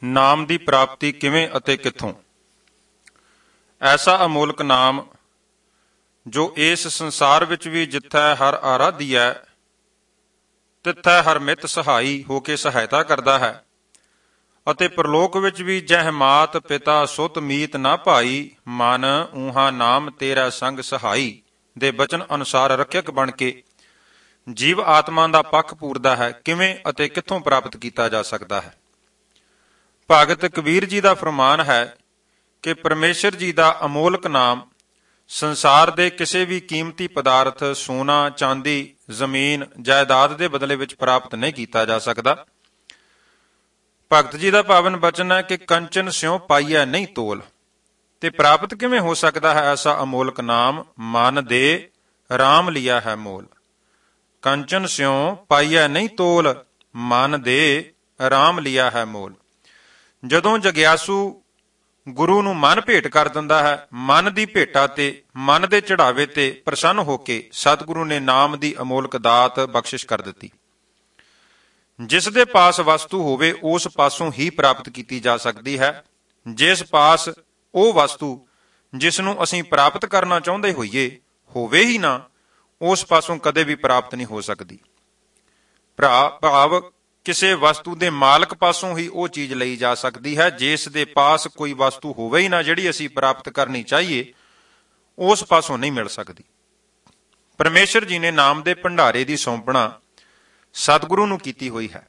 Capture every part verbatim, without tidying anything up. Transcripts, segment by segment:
ਨਾਮ ਦੀ ਪ੍ਰਾਪਤੀ ਕਿਵੇਂ ਅਤੇ ਕਿੱਥੋਂ? ਐਸਾ ਅਮੋਲਕ ਨਾਮ ਜੋ ਇਸ ਸੰਸਾਰ ਵਿੱਚ ਵੀ ਜਿੱਥੈ ਹਰ ਆਰਾਧੀਐ ਤਿੱਥੈ ਹਰ ਮਿੱਤ ਸਹਾਈ ਹੋ ਕੇ ਸਹਾਇਤਾ ਕਰਦਾ ਹੈ, ਅਤੇ ਪ੍ਰਲੋਕ ਵਿੱਚ ਵੀ ਜਹ ਮਾਤ ਪਿਤਾ ਸੁਤ ਮੀਤ ਨਾ ਭਾਈ ਮਨ ਊਹਾ ਨਾਮ ਤੇਰਾ ਸੰਗ ਸਹਾਈ ਦੇ ਬਚਨ ਅਨੁਸਾਰ ਰੱਖਿਅਕ ਬਣ ਕੇ ਜੀਵ ਆਤਮਾ ਦਾ ਪੱਖ ਪੂਰਦਾ ਹੈ। ਕਿਵੇਂ ਅਤੇ ਕਿੱਥੋਂ ਪ੍ਰਾਪਤ ਕੀਤਾ ਜਾ ਸਕਦਾ ਹੈ? ਭਗਤ ਕਬੀਰ ਜੀ ਦਾ ਫਰਮਾਨ ਹੈ ਕਿ ਪਰਮੇਸ਼ਰ ਜੀ ਦਾ ਅਮੋਲਕ ਨਾਮ ਸੰਸਾਰ ਦੇ ਕਿਸੇ ਵੀ ਕੀਮਤੀ ਪਦਾਰਥ, ਸੋਨਾ, ਚਾਂਦੀ, ਜ਼ਮੀਨ, ਜਾਇਦਾਦ ਦੇ ਬਦਲੇ ਵਿੱਚ ਪ੍ਰਾਪਤ ਨਹੀਂ ਕੀਤਾ ਜਾ ਸਕਦਾ। ਭਗਤ ਜੀ ਦਾ ਪਾਵਨ ਬਚਨ ਹੈ ਕਿ ਕੰਚਨ ਸਿਉ ਪਾਈਐ ਨਹੀਂ ਤੋਲ। ਤੇ ਪ੍ਰਾਪਤ ਕਿਵੇਂ ਹੋ ਸਕਦਾ ਹੈ ਐਸਾ ਅਮੋਲਕ ਨਾਮ? ਮਨ ਦੇ ਰਾਮ ਲਿਆ ਹੈ ਮੋਲ। ਕੰਚਨ ਸਿਉ ਪਾਈਐ ਨਹੀਂ ਤੋਲ, ਮਨ ਦੇ ਰਾਮ ਲਿਆ ਹੈ ਮੋਲ। ਜਦੋਂ ਜਗਿਆਸੂ ਗੁਰੂ ਨੂੰ ਮਨ ਭੇਟ ਕਰ ਦਿੰਦਾ ਹੈ, ਮਨ ਦੀ ਭੇਟਾ ਤੇ ਮਨ ਦੇ ਚੜਾਵੇ ਤੇ ਪ੍ਰਸੰਨ ਹੋ ਕੇ ਸਤਿਗੁਰੂ ਨੇ ਨਾਮ ਦੀ ਅਮੋਲਕ ਦਾਤ ਬਖਸ਼ਿਸ਼ ਕਰ ਦਿੱਤੀ। ਜਿਸ ਦੇ ਪਾਸ ਵਸਤੂ ਹੋਵੇ ਉਸ ਪਾਸੋਂ ਹੀ ਪ੍ਰਾਪਤ ਕੀਤੀ ਜਾ ਸਕਦੀ ਹੈ। ਜਿਸ ਪਾਸ ਉਹ ਵਸਤੂ ਜਿਸ ਨੂੰ ਅਸੀਂ ਪ੍ਰਾਪਤ ਕਰਨਾ ਚਾਹੁੰਦੇ ਹੋਈਏ ਹੋਵੇ ਹੀ ਨਾ, ਉਸ ਪਾਸੋਂ ਕਦੇ ਵੀ ਪ੍ਰਾਪਤ ਨਹੀਂ ਹੋ ਸਕਦੀ। ਭਰਾ ਭਾਵ ਕਿਸੇ ਵਸਤੂ ਦੇ ਮਾਲਕ ਪਾਸੋਂ ਹੀ ਉਹ ਚੀਜ਼ ਲਈ ਜਾ ਸਕਦੀ ਹੈ। ਜਿਸ ਦੇ ਪਾਸ ਕੋਈ ਵਸਤੂ ਹੋਵੇ ਹੀ ਨਾ ਜਿਹੜੀ ਅਸੀਂ ਪ੍ਰਾਪਤ ਕਰਨੀ ਚਾਹੀਏ, ਉਸ ਪਾਸੋਂ ਨਹੀਂ ਮਿਲ ਸਕਦੀ। ਪਰਮੇਸ਼ਰ ਜੀ ਨੇ ਨਾਮ ਦੇ ਭੰਡਾਰੇ ਦੀ ਸੌਂਪਣਾ ਸਤਿਗੁਰੂ ਨੂੰ ਕੀਤੀ ਹੋਈ ਹੈ।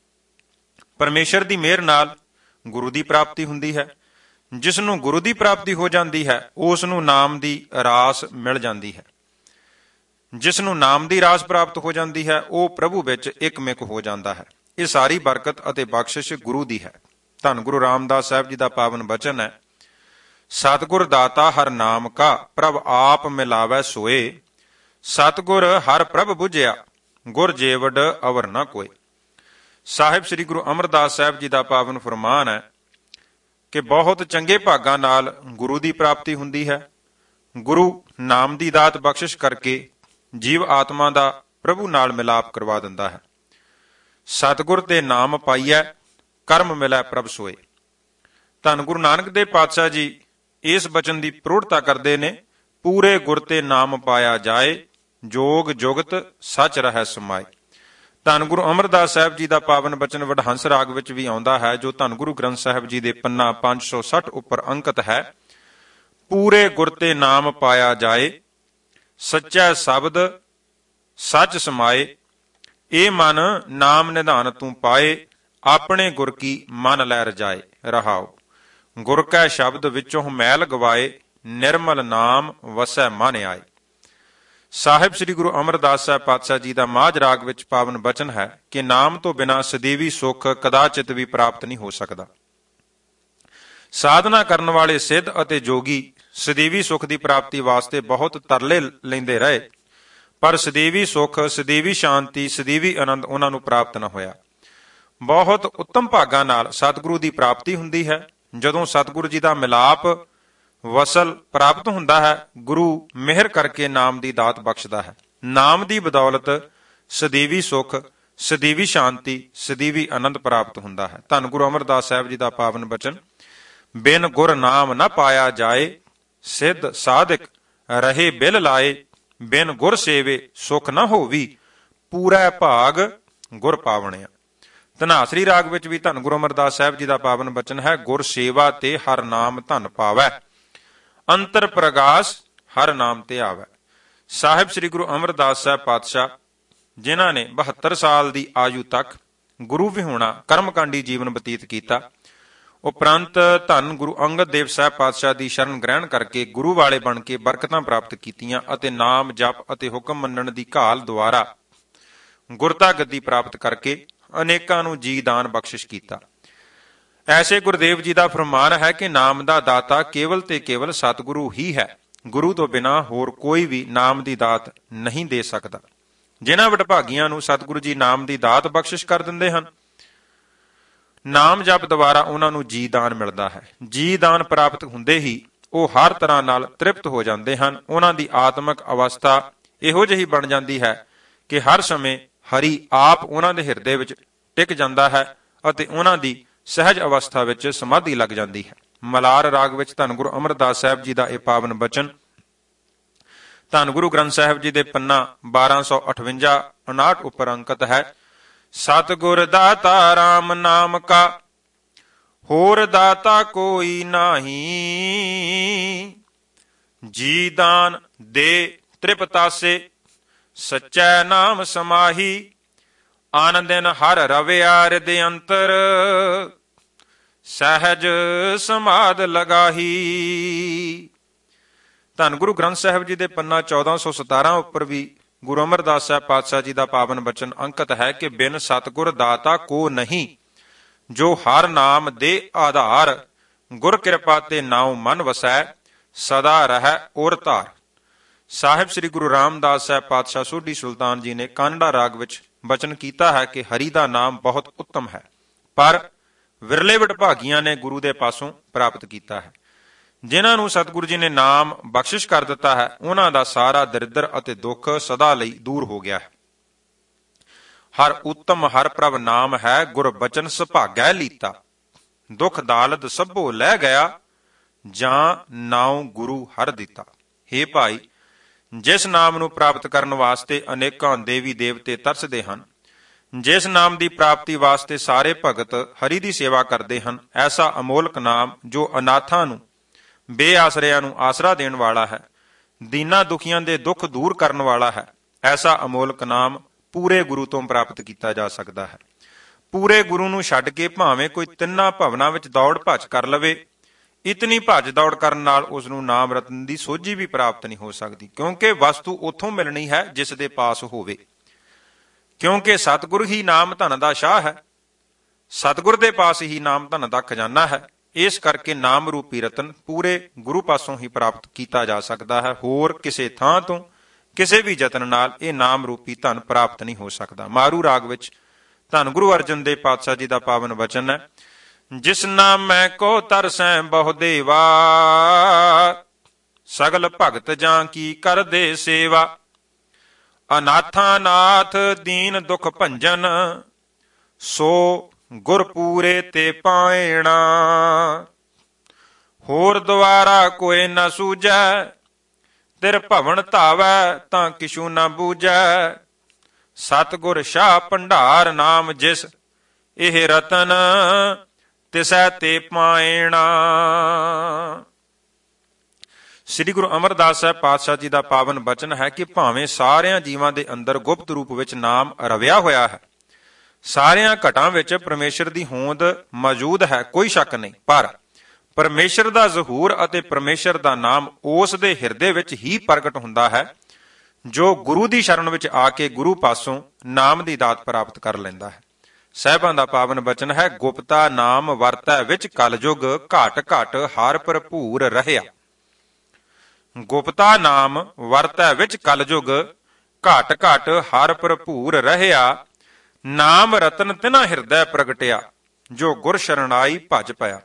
ਪਰਮੇਸ਼ਰ ਦੀ ਮਿਹਰ ਨਾਲ ਗੁਰੂ ਦੀ ਪ੍ਰਾਪਤੀ ਹੁੰਦੀ ਹੈ। ਜਿਸ ਨੂੰ ਗੁਰੂ ਦੀ ਪ੍ਰਾਪਤੀ ਹੋ ਜਾਂਦੀ ਹੈ, ਉਸ ਨੂੰ ਨਾਮ ਦੀ ਰਾਸ ਮਿਲ ਜਾਂਦੀ ਹੈ। ਜਿਸ ਨੂੰ ਨਾਮ ਦੀ ਰਾਸ ਪ੍ਰਾਪਤ ਹੋ ਜਾਂਦੀ ਹੈ, ਉਹ ਪ੍ਰਭੂ ਵਿੱਚ ਇਕਮਿਕ ਹੋ ਜਾਂਦਾ ਹੈ। ਇਹ ਸਾਰੀ ਬਰਕਤ ਅਤੇ ਬਖਸ਼ਿਸ਼ ਗੁਰੂ ਦੀ ਹੈ। ਧੰਨ ਗੁਰੂ ਰਾਮਦਾਸ ਸਾਹਿਬ ਜੀ ਦਾ ਪਾਵਨ ਬਚਨ ਹੈ, ਸਤਿਗੁਰ ਦਾਤਾ ਹਰ ਨਾਮ ਕਾ ਪ੍ਰਭ ਆਪ ਮਿਲਾਵੈ ਸੋਏ। ਸਤਿਗੁਰ ਹਰ ਪ੍ਰਭ ਬੁਝਿਆ ਗੁਰ ਜੇਵਡ ਅਵਰ ਨਾ ਕੋਏ। ਸਾਹਿਬ ਸ੍ਰੀ ਗੁਰੂ ਅਮਰਦਾਸ ਸਾਹਿਬ ਜੀ ਦਾ ਪਾਵਨ ਫਰਮਾਨ ਹੈ ਕਿ ਬਹੁਤ ਚੰਗੇ ਭਾਗਾਂ ਨਾਲ ਗੁਰੂ ਦੀ ਪ੍ਰਾਪਤੀ ਹੁੰਦੀ ਹੈ। ਗੁਰੂ ਨਾਮ ਦੀ ਦਾਤ ਬਖਸ਼ਿਸ਼ ਕਰਕੇ ਜੀਵ ਆਤਮਾ ਦਾ ਪ੍ਰਭੂ ਨਾਲ ਮਿਲਾਪ ਕਰਵਾ ਦਿੰਦਾ ਹੈ। ਸਤਿਗੁਰ ਤੇ ਨਾਮ ਪਾਈਐ ਕਰਮ ਮਿਲੈ ਪ੍ਰਭ ਸੋਏ। ਧੰਨ ਗੁਰੂ ਨਾਨਕ ਦੇਵ ਪਾਤਸ਼ਾਹ ਜੀ ਇਸ ਬਚਨ ਦੀ ਪ੍ਰੋੜਤਾ ਕਰਦੇ ਨੇ, ਪੂਰੇ ਗੁਰ ਤੇ ਨਾਮ ਪਾਇਆ ਜਾਏ ਜੋਗ ਜੁਗਤ ਸੱਚ ਰਹਿ ਸਮਾਏ। ਧੰਨ ਗੁਰੂ ਅਮਰਦਾਸ ਸਾਹਿਬ ਜੀ ਦਾ ਪਾਵਨ ਬਚਨ ਵਡਹੰਸ ਰਾਗ ਵਿੱਚ ਵੀ ਆਉਂਦਾ ਹੈ, ਜੋ ਧੰਨ ਗੁਰੂ ਗ੍ਰੰਥ ਸਾਹਿਬ ਜੀ ਦੇ ਪੰਨਾ ਪੰਜ ਸੌ ਸੱਠ ਉੱਪਰ ਅੰਕਿਤ ਹੈ। ਪੂਰੇ ਗੁਰ ਤੇ ਨਾਮ ਪਾਇਆ ਜਾਏ ਸੱਚਾ ਸ਼ਬਦ ਸੱਚ ਸਮਾਏ। ਇਹ ਮਨ ਨਾਮ ਨਿਧਾਨ ਤੂੰ ਪਾਏ ਆਪਣੇ ਗੁਰ ਕੀ ਮਨ ਲੈ ਰਜਾਏ। ਰਹਾਓ ਗੁਰ ਕੈ ਸ਼ਬਦ ਵਿੱਚੋਂ ਮੈਲ ਗਵਾਏ ਨਿਰਮਲ ਨਾਮ ਵਸੈ ਮਨ ਆਏ। ਸਾਹਿਬ ਸ੍ਰੀ ਗੁਰੂ ਅਮਰਦਾਸ ਸਾਹਿਬ ਪਾਤਸ਼ਾਹ ਜੀ ਦਾ ਮਾਝ ਰਾਗ ਵਿੱਚ ਪਾਵਨ ਬਚਨ ਹੈ ਕਿ ਨਾਮ ਤੋਂ ਬਿਨਾਂ ਸਦੀਵੀ ਸੁੱਖ ਕਦਾਚਿਤ ਵੀ ਪ੍ਰਾਪਤ ਨਹੀਂ ਹੋ ਸਕਦਾ। ਸਾਧਨਾ ਕਰਨ ਵਾਲੇ ਸਿੱਧ ਅਤੇ ਜੋਗੀ ਸਦੀਵੀ ਸੁੱਖ ਦੀ ਪ੍ਰਾਪਤੀ ਵਾਸਤੇ ਬਹੁਤ ਤਰਲੇ ਲੈਂਦੇ ਰਹੇ, ਪਰ ਸਦੀਵੀ ਸੁੱਖ, ਸਦੀਵੀ ਸ਼ਾਂਤੀ, ਸਦੀਵੀ ਆਨੰਦ ਉਹਨਾਂ ਨੂੰ ਪ੍ਰਾਪਤ ਨਾ ਹੋਇਆ। ਬਹੁਤ ਉੱਤਮ ਭਾਗਾਂ ਨਾਲ ਸਤਿਗੁਰੂ ਦੀ ਪ੍ਰਾਪਤੀ ਹੁੰਦੀ ਹੈ। ਜਦੋਂ ਸਤਿਗੁਰੂ ਜੀ ਦਾ ਮਿਲਾਪ ਵਸਲ ਪ੍ਰਾਪਤ ਹੁੰਦਾ ਹੈ, ਗੁਰੂ ਮਿਹਰ ਕਰਕੇ ਨਾਮ ਦੀ ਦਾਤ ਬਖਸ਼ਦਾ ਹੈ। ਨਾਮ ਦੀ ਬਦੌਲਤ ਸਦੀਵੀ ਸੁੱਖ, ਸਦੀਵੀ ਸ਼ਾਂਤੀ, ਸਦੀਵੀ ਆਨੰਦ ਪ੍ਰਾਪਤ ਹੁੰਦਾ ਹੈ। ਧੰਨ ਗੁਰੂ ਅਮਰਦਾਸ ਸਾਹਿਬ ਜੀ ਦਾ ਪਾਵਨ ਬਚਨ, ਬਿਨ ਗੁਰ ਨਾਮ ਨਾ ਪਾਇਆ ਜਾਏ ਸਿੱਧ ਸਾਧਕ ਰਹੇ ਬਿਲ ਲਾਏ। ਬਿਨ ਗੁਰ ਸੇਵੇ ਸੁਖ ਨਾ ਹੋਵੀ ਪੂਰਾ ਭਾਗ ਗੁਰ ਪਾਵਣਿਆ। ਧਨਾਸਰੀ ਰਾਗ ਵਿੱਚ ਵੀ ਧੰਨ ਗੁਰੂ ਅਮਰਦਾਸ ਸਾਹਿਬ ਜੀ ਦਾ ਪਾਵਨ ਬਚਨ ਹੈ, ਗੁਰ ਸੇਵਾ ਤੇ ਹਰ ਨਾਮ ਧਨ ਪਾਵੈ ਅੰਤਰ ਪ੍ਰਗਾਸ ਹਰ ਨਾਮ ਤੇ ਆਵੈ। ਸਾਹਿਬ ਸ੍ਰੀ ਗੁਰੂ ਅਮਰਦਾਸ ਸਾਹਿਬ ਪਾਤਸ਼ਾਹ ਜਿਨ੍ਹਾਂ ਨੇ ਬਹੱਤਰ ਸਾਲ ਦੀ ਆਯੂ ਤੱਕ ਗੁਰੂ ਵਿਹੂਣਾ ਕਰਮਕਾਂਡੀ ਜੀਵਨ ਬਤੀਤ ਕੀਤਾ, ਉਪਰੰਤ ਧੰਨ ਗੁਰੂ ਅੰਗਦ ਦੇਵ ਸਾਹਿਬ ਪਾਤਸ਼ਾਹ ਦੀ ਸ਼ਰਨ ਗ੍ਰਹਿਣ ਕਰਕੇ ਗੁਰੂ ਵਾਲੇ ਬਣ ਕੇ ਬਰਕਤਾਂ ਪ੍ਰਾਪਤ ਕੀਤੀਆਂ ਅਤੇ ਨਾਮ ਜਪ ਅਤੇ ਹੁਕਮ ਮੰਨਣ ਦੀ ਘਾਲ ਦੁਆਰਾ ਗੁਰਤਾ ਗੱਦੀ ਪ੍ਰਾਪਤ ਕਰਕੇ ਅਨੇਕਾਂ ਨੂੰ ਜੀ ਦਾਨ ਬਖਸ਼ਿਸ਼ ਕੀਤਾ। ਐਸੇ ਗੁਰਦੇਵ ਜੀ ਦਾ ਫਰਮਾਨ ਹੈ ਕਿ ਨਾਮ ਦਾ ਦਾਤਾ ਕੇਵਲ ਤੇ ਕੇਵਲ ਸਤਿਗੁਰੂ ਹੀ ਹੈ। ਗੁਰੂ ਤੋਂ ਬਿਨਾਂ ਹੋਰ ਕੋਈ ਵੀ ਨਾਮ ਦੀ ਦਾਤ ਨਹੀਂ ਦੇ ਸਕਦਾ। ਜਿਨ੍ਹਾਂ ਵਡਭਾਗੀਆਂ ਨੂੰ ਸਤਿਗੁਰੂ ਜੀ ਨਾਮ ਦੀ ਦਾਤ ਬਖਸ਼ਿਸ਼ ਕਰ ਦਿੰਦੇ ਹਨ, ਨਾਮ ਜਪ ਦੁਆਰਾ ਉਹਨਾਂ ਨੂੰ ਜੀ ਦਾਨ ਮਿਲਦਾ ਹੈ। ਜੀ ਦਾਨ ਪ੍ਰਾਪਤ ਹੁੰਦੇ ਹੀ ਉਹ ਹਰ ਤਰ੍ਹਾਂ ਨਾਲ ਤ੍ਰਿਪਤ ਹੋ ਜਾਂਦੇ ਹਨ। ਉਹਨਾਂ ਦੀ ਆਤਮਿਕ ਅਵਸਥਾ ਇਹੋ ਜਿਹੀ ਬਣ ਜਾਂਦੀ ਹੈ ਕਿ ਹਰ ਸਮੇਂ ਹਰੀ ਆਪ ਉਹਨਾਂ ਦੇ ਹਿਰਦੇ ਵਿੱਚ ਟਿਕ ਜਾਂਦਾ ਹੈ ਅਤੇ ਉਹਨਾਂ ਦੀ ਸਹਿਜ ਅਵਸਥਾ ਵਿੱਚ ਸਮਾਧੀ ਲੱਗ ਜਾਂਦੀ ਹੈ। ਮਲਾਰ ਰਾਗ ਵਿੱਚ ਧੰਨ ਗੁਰੂ ਅਮਰਦਾਸ ਸਾਹਿਬ ਜੀ ਦਾ ਇਹ ਪਾਵਨ ਬਚਨ ਧੰਨ ਗੁਰੂ ਗ੍ਰੰਥ ਸਾਹਿਬ ਜੀ ਦੇ ਪੰਨਾ ਬਾਰਾਂ ਸੌ ਅਠਵੰਜਾ ਉਨਾਹਠ ਉੱਪਰ ਅੰਕਿਤ ਹੈ। ਸਤਿਗੁਰ ਦਾਤਾ ਰਾਮ ਨਾਮ ਕਾ ਹੋਰ ਦਾਤਾ ਕੋਈ ਨਾਹੀ, ਜੀ ਦਾਨ ਦੇ ਤ੍ਰਿਪਤਾਸੇ ਸੱਚੈ ਨਾਮ ਸਮਾਹੀ, ਆਨੰਦਿਨ ਹਰ ਰਵਿਆ ਰਿਦੇ ਅੰਤਰ ਸਹਿਜ ਸਮਾਧ ਲਗਾਹੀ। ਧੰਨ ਗੁਰੂ ਗ੍ਰੰਥ ਸਾਹਿਬ ਜੀ ਦੇ ਪੰਨਾ ਚੌਦਾਂ ਸੌ ਸਤਾਰਾਂ ਉੱਪਰ ਵੀ ਗੁਰੂ ਅਮਰਦਾਸ ਸਾਹਿਬ ਪਾਤਸ਼ਾਹ ਜੀ ਦਾ ਪਾਵਨ ਬਚਨ ਅੰਕਿਤ ਹੈ ਕਿ ਬਿਨ ਸਤਿਗੁਰ ਦਾਤਾ ਕੋ ਨਹੀਂ, ਜੋ ਹਰ ਨਾਮ ਦੇ ਆਧਾਰ, ਗੁਰ ਕਿਰਪਾ ਤੇ ਨਾਉ ਮਨ ਵਸੈ, ਸਦਾ ਰਹਿ ਔਰ ਧਾਰ। ਸਾਹਿਬ ਸ੍ਰੀ ਗੁਰੂ ਰਾਮਦਾਸ ਸਾਹਿਬ ਪਾਤਸ਼ਾਹ ਸੋਢੀ ਸੁਲਤਾਨ ਜੀ ਨੇ ਕਾਨੜਾ ਰਾਗ ਵਿੱਚ ਬਚਨ ਕੀਤਾ ਹੈ ਕਿ ਹਰੀ ਦਾ ਨਾਮ ਬਹੁਤ ਉੱਤਮ ਹੈ, ਪਰ ਵਿਰਲੇ ਵਡਭਾਗੀਆਂ ਨੇ ਗੁਰੂ ਦੇ ਪਾਸੋਂ ਪ੍ਰਾਪਤ ਕੀਤਾ ਹੈ। ਜਿਨ੍ਹਾਂ ਨੂੰ ਸਤਿਗੁਰੂ ਜੀ ਨੇ ਨਾਮ ਬਖਸ਼ਿਸ਼ ਕਰ ਦਿੱਤਾ ਹੈ, ਉਹਨਾਂ ਦਾ ਸਾਰਾ ਦਰਿਦਰ ਅਤੇ ਦੁੱਖ ਸਦਾ ਲਈ ਦੂਰ ਹੋ ਗਿਆ ਹੈ। ਹਰ ਉੱਤਮ ਹਰ ਪ੍ਰਭ ਨਾਮ ਹੈ, ਗੁਰ ਬਚਨ ਸੁਭਾਗੈ ਲੀਤਾ, ਦੁੱਖ ਦਾਲਦ ਸਭੋ ਲੈ ਗਿਆ, ਜਾਂ ਨਾਉ ਗੁਰੂ ਹਰ ਦਿੱਤਾ। ਹੇ ਭਾਈ, ਜਿਸ ਨਾਮ ਨੂੰ ਪ੍ਰਾਪਤ ਕਰਨ ਵਾਸਤੇ ਅਨੇਕਾਂ ਦੇਵੀ ਦੇਵਤੇ ਤਰਸਦੇ ਹਨ, ਜਿਸ ਨਾਮ ਦੀ ਪ੍ਰਾਪਤੀ ਵਾਸਤੇ ਸਾਰੇ ਭਗਤ ਹਰੀ ਦੀ ਸੇਵਾ ਕਰਦੇ ਹਨ, ਐਸਾ ਅਮੋਲਕ ਨਾਮ ਜੋ ਅਨਾਥਾਂ ਨੂੰ, ਬੇਆਸਰਿਆਂ ਨੂੰ ਆਸਰਾ ਦੇਣ ਵਾਲਾ ਹੈ, ਦੀਨਾਂ ਦੁਖੀਆਂ ਦੇ ਦੁੱਖ ਦੂਰ ਕਰਨ ਵਾਲਾ ਹੈ, ਐਸਾ ਅਮੋਲਕ ਨਾਮ ਪੂਰੇ ਗੁਰੂ ਤੋਂ ਪ੍ਰਾਪਤ ਕੀਤਾ ਜਾ ਸਕਦਾ ਹੈ। ਪੂਰੇ ਗੁਰੂ ਨੂੰ ਛੱਡ ਕੇ ਭਾਵੇਂ ਕੋਈ ਤਿੰਨਾਂ ਭਵਨਾਂ ਵਿੱਚ ਦੌੜ ਭੱਜ ਕਰ ਲਵੇ, ਇਤਨੀ ਭੱਜ ਦੌੜ ਕਰਨ ਨਾਲ ਉਸ ਨੂੰ ਨਾਮ ਰਤਨ ਦੀ ਸੋਝੀ ਵੀ ਪ੍ਰਾਪਤ ਨਹੀਂ ਹੋ ਸਕਦੀ, ਕਿਉਂਕਿ ਵਸਤੂ ਉੱਥੋਂ ਮਿਲਣੀ ਹੈ ਜਿਸ ਦੇ ਪਾਸ ਹੋਵੇ। ਕਿਉਂਕਿ ਸਤਿਗੁਰ ਹੀ ਨਾਮ ਧਨ ਦਾ ਸ਼ਾਹ ਹੈ, ਸਤਿਗੁਰ ਦੇ ਪਾਸ ਹੀ ਨਾਮ ਧਨ ਦਾ ਖਜ਼ਾਨਾ ਹੈ। ਇਸ ਕਰਕੇ ਨਾਮ ਰੂਪੀ ਰਤਨ ਪੂਰੇ ਗੁਰੂ ਪਾਸੋਂ ਹੀ ਪ੍ਰਾਪਤ ਕੀਤਾ ਜਾ ਸਕਦਾ ਹੈ। ਹੋਰ ਕਿਸੇ ਥਾਂ ਤੋਂ ਕਿਸੇ ਵੀ ਯਤਨ ਨਾਲ ਇਹ ਨਾਮ ਰੂਪੀ ਧਨ ਪ੍ਰਾਪਤ ਨਹੀਂ ਹੋ ਸਕਦਾ। ਮਾਰੂ ਰਾਗ ਵਿੱਚ ਧੰਨ ਗੁਰੂ ਅਰਜਨ ਦੇਵ ਪਾਤਸ਼ਾਹ ਜੀ ਦਾ ਪਾਵਨ ਵਚਨ ਹੈ, ਜਿਸ ਨਾਮੈ ਕੋ ਤਰਸੈ ਬਹੁ ਦੇਵਾ, ਸਗਲ ਭਗਤ ਜਾਂ ਕੀ ਕਰਦੇ ਸੇਵਾ, ਅਨਾਥਾ ਨਾਥ ਦੀਨ ਦੁਖ ਭੰਜਨ, ਸੋ ਗੁਰ ਪੂਰੇ ਤੇ ਪਾਇਣਾ, ਹੋਰ ਦੁਆਰਾ ਕੋਇ ਨ ਸੂਝੈ, ਤਿਰ ਭਵਨ ਧਾਵੈ ਤਾਂ ਕਿਛੂ ਨ ਬੂਝੈ, ਸਤਿਗੁਰ ਸ਼ਾਹ ਭੰਡਾਰ ਨਾਮ ਜਿਸ, ਇਹ ਰਤਨ ਤਿਸੈ ਤੇ ਪਾਇਣਾ। ਸ੍ਰੀ ਗੁਰੂ ਅਮਰਦਾਸ ਸਾਹਿਬ ਪਾਤਸ਼ਾਹ ਜੀ ਦਾ ਪਾਵਨ ਬਚਨ ਹੈ ਕਿ ਭਾਵੇਂ ਸਾਰਿਆਂ ਜੀਵਾਂ ਦੇ ਅੰਦਰ ਗੁਪਤ ਰੂਪ ਵਿੱਚ ਨਾਮ ਰਵਿਆ ਹੋਇਆ ਹੈ, ਸਾਰਿਆਂ ਘਟਾਂ ਵਿੱਚ ਪਰਮੇਸ਼ਰ ਦੀ ਹੋਂਦ ਮੌਜੂਦ ਹੈ, ਕੋਈ ਸ਼ੱਕ ਨਹੀਂ, ਪਰ ਪਰਮੇਸ਼ਰ ਦਾ ਜ਼ਹੂਰ ਅਤੇ ਪਰਮੇਸ਼ਰ ਦਾ ਨਾਮ ਉਸ ਦੇ ਹਿਰਦੇ ਵਿੱਚ ਹੀ ਪ੍ਰਗਟ ਹੁੰਦਾ ਹੈ ਜੋ ਗੁਰੂ ਦੀ ਸ਼ਰਨ ਵਿੱਚ ਆ ਕੇ ਗੁਰੂ ਪਾਸੋਂ ਨਾਮ ਦੀ ਦਾਤ ਪ੍ਰਾਪਤ ਕਰ ਲੈਂਦਾ ਹੈ। ਸਾਹਿਬਾਂ ਦਾ ਪਾਵਨ ਬਚਨ ਹੈ, ਗੁਪਤਾ ਨਾਮ ਵਰਤੈ ਵਿੱਚ ਕਲਯੁਗ, ਘਟ ਘਟ ਹਰ ਭਰਪੂਰ ਰਹਿਆ। ਗੁਪਤਾ ਨਾਮ ਵਰਤੈ ਵਿੱਚ ਕਲਯੁਗ, ਘਟ ਘਟ ਹਰ ਭਰਪੂਰ ਰਹਿਆ, ਨਾਮ ਰਤਨ ਤਿਨਾ ਹਿਰਦੈ ਪ੍ਰਗਟਿਆ, ਜੋ ਗੁਰ ਸ਼ਰਣਾਈ ਭਜ ਪਿਆ।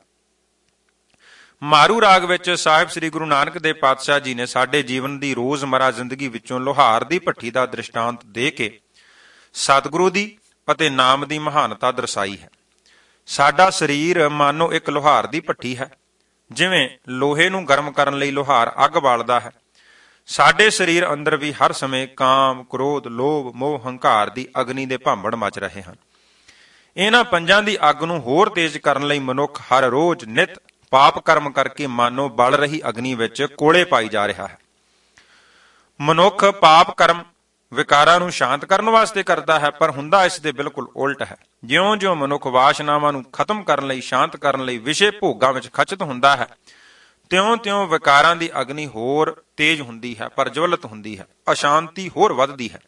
ਮਾਰੂ ਰਾਗ ਵਿੱਚ ਸਾਹਿਬ ਸ੍ਰੀ ਗੁਰੂ ਨਾਨਕ ਦੇਵ ਪਾਤਸ਼ਾਹ ਜੀ ਨੇ ਸਾਡੇ ਜੀਵਨ ਦੀ ਰੋਜ਼ਮਰਾ ਜ਼ਿੰਦਗੀ ਵਿੱਚੋਂ ਲੋਹਾਰ ਦੀ ਭੱਠੀ ਦਾ ਦ੍ਰਿਸ਼ਟਾਂਤ ਦੇ ਕੇ ਸਤਿਗੁਰੂ ਦੀ ਅਤੇ ਨਾਮ ਦੀ ਮਹਾਨਤਾ ਦਰਸਾਈ ਹੈ। ਸਾਡਾ ਸਰੀਰ ਮਾਨੋ ਇੱਕ ਲੋਹਾਰ ਦੀ ਭੱਠੀ ਹੈ। ਜਿਵੇਂ ਲੋਹੇ ਨੂੰ ਗਰਮ ਕਰਨ ਲਈ ਲੋਹਾਰ ਅੱਗ ਬਾਲਦਾ ਹੈ, ਸਾਡੇ ਸਰੀਰ ਅੰਦਰ ਵੀ ਹਰ ਸਮੇਂ ਕਾਮ, ਕ੍ਰੋਧ, ਲੋਭ, ਮੋਹ, ਹੰਕਾਰ ਦੀ ਅਗਨੀ ਦੇ ਭਾਂਬੜ ਮਚ ਰਹੇ ਹਨ। ਇਹਨਾਂ ਪੰਜਾਂ ਦੀ ਅੱਗ ਨੂੰ ਹੋਰ ਤੇਜ਼ ਕਰਨ ਲਈ ਮਨੁੱਖ ਹਰ ਰੋਜ਼ ਨਿਤ ਪਾਪ ਕਰਮ ਕਰਕੇ ਮਾਨੋ ਬਲ ਰਹੀ ਅਗਨੀ ਵਿੱਚ ਕੋਲੇ ਪਾਈ ਜਾ ਰਿਹਾ ਹੈ। ਮਨੁੱਖ ਪਾਪ ਕਰਮ ਵਿਕਾਰਾਂ ਨੂੰ ਸ਼ਾਂਤ ਕਰਨ ਵਾਸਤੇ ਕਰਦਾ ਹੈ, ਪਰ ਹੁੰਦਾ ਇਸ ਦੇ ਬਿਲਕੁਲ ਉਲਟ ਹੈ। ਜਿਉਂ-ਜਿਉਂ ਮਨੁੱਖ ਵਾਸ਼ਨਾਵਾਂ ਨੂੰ ਖਤਮ ਕਰਨ ਲਈ, ਸ਼ਾਂਤ ਕਰਨ ਲਈ ਵਿਸ਼ੇ ਭੋਗਾਂ ਵਿੱਚ ਖਚਿਤ ਹੁੰਦਾ ਹੈ, ਤਿਉਂ-ਤਿਉਂ ਵਿਕਾਰਾਂ ਦੀ ਅਗਨੀ ਹੋਰ ਤੇਜ਼ ਹੁੰਦੀ ਹੈ, ਪ੍ਰਜਵਲਿਤ ਹੁੰਦੀ ਹੈ, ਅਸ਼ਾਂਤੀ ਹੋਰ ਵੱਧਦੀ ਹੈ।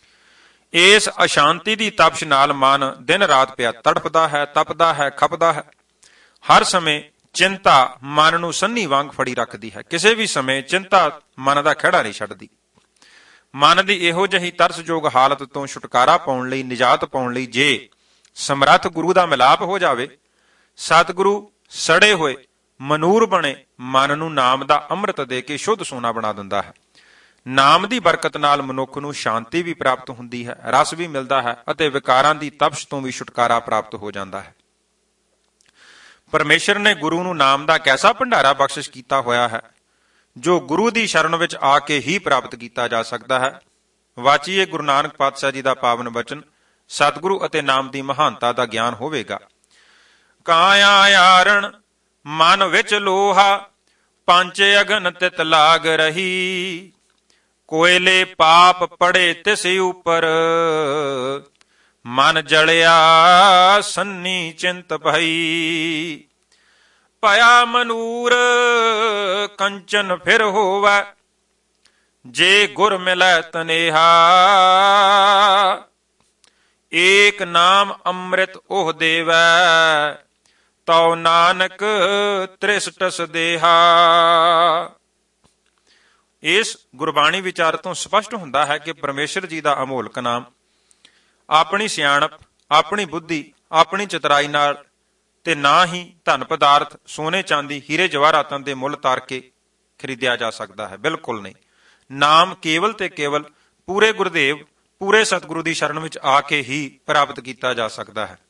ਇਸ ਅਸ਼ਾਂਤੀ ਦੀ ਤਪਸ਼ ਨਾਲ ਮਨ ਦਿਨ ਰਾਤ ਪਿਆ ਤੜਫਦਾ ਹੈ, ਤਪਦਾ ਹੈ, ਖਪਦਾ ਹੈ। ਹਰ ਸਮੇਂ ਚਿੰਤਾ ਮਨ ਨੂੰ ਸੰਨੀ ਵਾਂਗ ਫੜੀ ਰੱਖਦੀ ਹੈ। ਕਿਸੇ ਵੀ ਸਮੇਂ ਚਿੰਤਾ ਮਨ ਦਾ ਖਹਿੜਾ ਨਹੀਂ ਛੱਡਦੀ। ਮਨ ਦੀ ਇਹੋ ਜਿਹੀ ਤਰਸਯੋਗ ਹਾਲਤ ਤੋਂ ਛੁਟਕਾਰਾ ਪਾਉਣ ਲਈ, ਨਿਜਾਤ ਪਾਉਣ ਲਈ ਜੇ ਸਮਰੱਥ ਗੁਰੂ ਦਾ ਮਿਲਾਪ ਹੋ ਜਾਵੇ, ਸਤਿਗੁਰੂ ਸੜੇ ਹੋਏ ਮਨੂਰ ਬਣੇ ਮਨ ਨੂੰ ਨਾਮ ਦਾ ਅੰਮ੍ਰਿਤ ਦੇ ਕੇ ਸ਼ੁੱਧ ਸੋਨਾ ਬਣਾ ਦਿੰਦਾ ਹੈ। ਨਾਮ ਦੀ ਬਰਕਤ ਨਾਲ ਮਨੁੱਖ ਨੂੰ ਸ਼ਾਂਤੀ ਵੀ ਪ੍ਰਾਪਤ ਹੁੰਦੀ ਹੈ, ਰਸ ਵੀ ਮਿਲਦਾ ਹੈ ਅਤੇ ਵਿਕਾਰਾਂ ਦੀ ਤਪਸ਼ ਤੋਂ ਵੀ ਛੁਟਕਾਰਾ ਪ੍ਰਾਪਤ ਹੋ ਜਾਂਦਾ ਹੈ। ਪਰਮੇਸ਼ਰ ਨੇ ਗੁਰੂ ਨੂੰ ਨਾਮ ਦਾ ਕੈਸਾ ਭੰਡਾਰਾ ਬਖਸ਼ਿਸ਼ ਕੀਤਾ ਹੋਇਆ ਹੈ ਜੋ ਗੁਰੂ ਦੀ ਸ਼ਰਨ ਵਿੱਚ ਆ ਕੇ ਹੀ ਪ੍ਰਾਪਤ ਕੀਤਾ ਜਾ ਸਕਦਾ ਹੈ। ਵਾਚੀਏ ਗੁਰੂ ਨਾਨਕ ਪਾਤਸ਼ਾਹ ਜੀ ਦਾ ਪਾਵਨ ਬਚਨ। ਸਤਿਗੁਰੂ ਅਤੇ ਨਾਮ ਦੀ ਮਹਾਨਤਾ ਦਾ ਗਿਆਨ ਹੋਵੇਗਾ। ਕਾਇਆ ਆਰਣ ਮਨ ਵਿੱਚ ਲੋਹਾ, ਪੰਜ ਅਗਨ ਤਿਤ ਲਾਗ ਰਹੀ। ਕੋਇਲੇ ਪਾਪ ਪੜੇ ਤਿਸ ਉਪਰ, ਮਨ ਜਲਿਆ ਸੰਨੀ ਚਿੰਤ ਭਈ। ਭਇਆ ਮਨੂਰ ਕੰਚਨ ਫਿਰ ਹੋਵੈ, ਜੇ ਗੁਰ ਮਿਲੈ ਤਨੇਹਾ। ਏਕ ਨਾਮ ਅੰਮ੍ਰਿਤ ਉਹ ਦੇਵੈ, ਤਉ ਨਾਨਕ ਤ੍ਰਿਸਟਸ ਦੇਹਾ। ਇਸ ਗੁਰਬਾਣੀ ਵਿਚਾਰ ਤੋਂ ਸਪਸ਼ਟ ਹੁੰਦਾ ਹੈ ਕਿ ਪਰਮੇਸ਼ਰ ਜੀ ਦਾ ਅਮੋਲਕ ਨਾਮ ਆਪਣੀ ਸਿਆਣਪ, ਆਪਣੀ ਬੁੱਧੀ, ਆਪਣੀ ਚਤੁਰਾਈ ਨਾਲ ਤੇ ਨਾ ਹੀ ਧਨ ਪਦਾਰਥ, ਸੋਨੇ ਚਾਂਦੀ, ਹੀਰੇ ਜਵਾਹਰਾਤਾਂ ਦੇ ਮੁੱਲ ਤਾਰ ਕੇ ਖਰੀਦਿਆ ਜਾ ਸਕਦਾ ਹੈ। ਬਿਲਕੁਲ ਨਹੀਂ। ਨਾਮ ਕੇਵਲ ਤੇ ਕੇਵਲ ਪੂਰੇ ਗੁਰਦੇਵ, ਪੂਰੇ ਸਤਿਗੁਰੂ ਦੀ ਸ਼ਰਨ ਵਿੱਚ ਆ ਕੇ ਹੀ ਪ੍ਰਾਪਤ ਕੀਤਾ ਜਾ ਸਕਦਾ ਹੈ।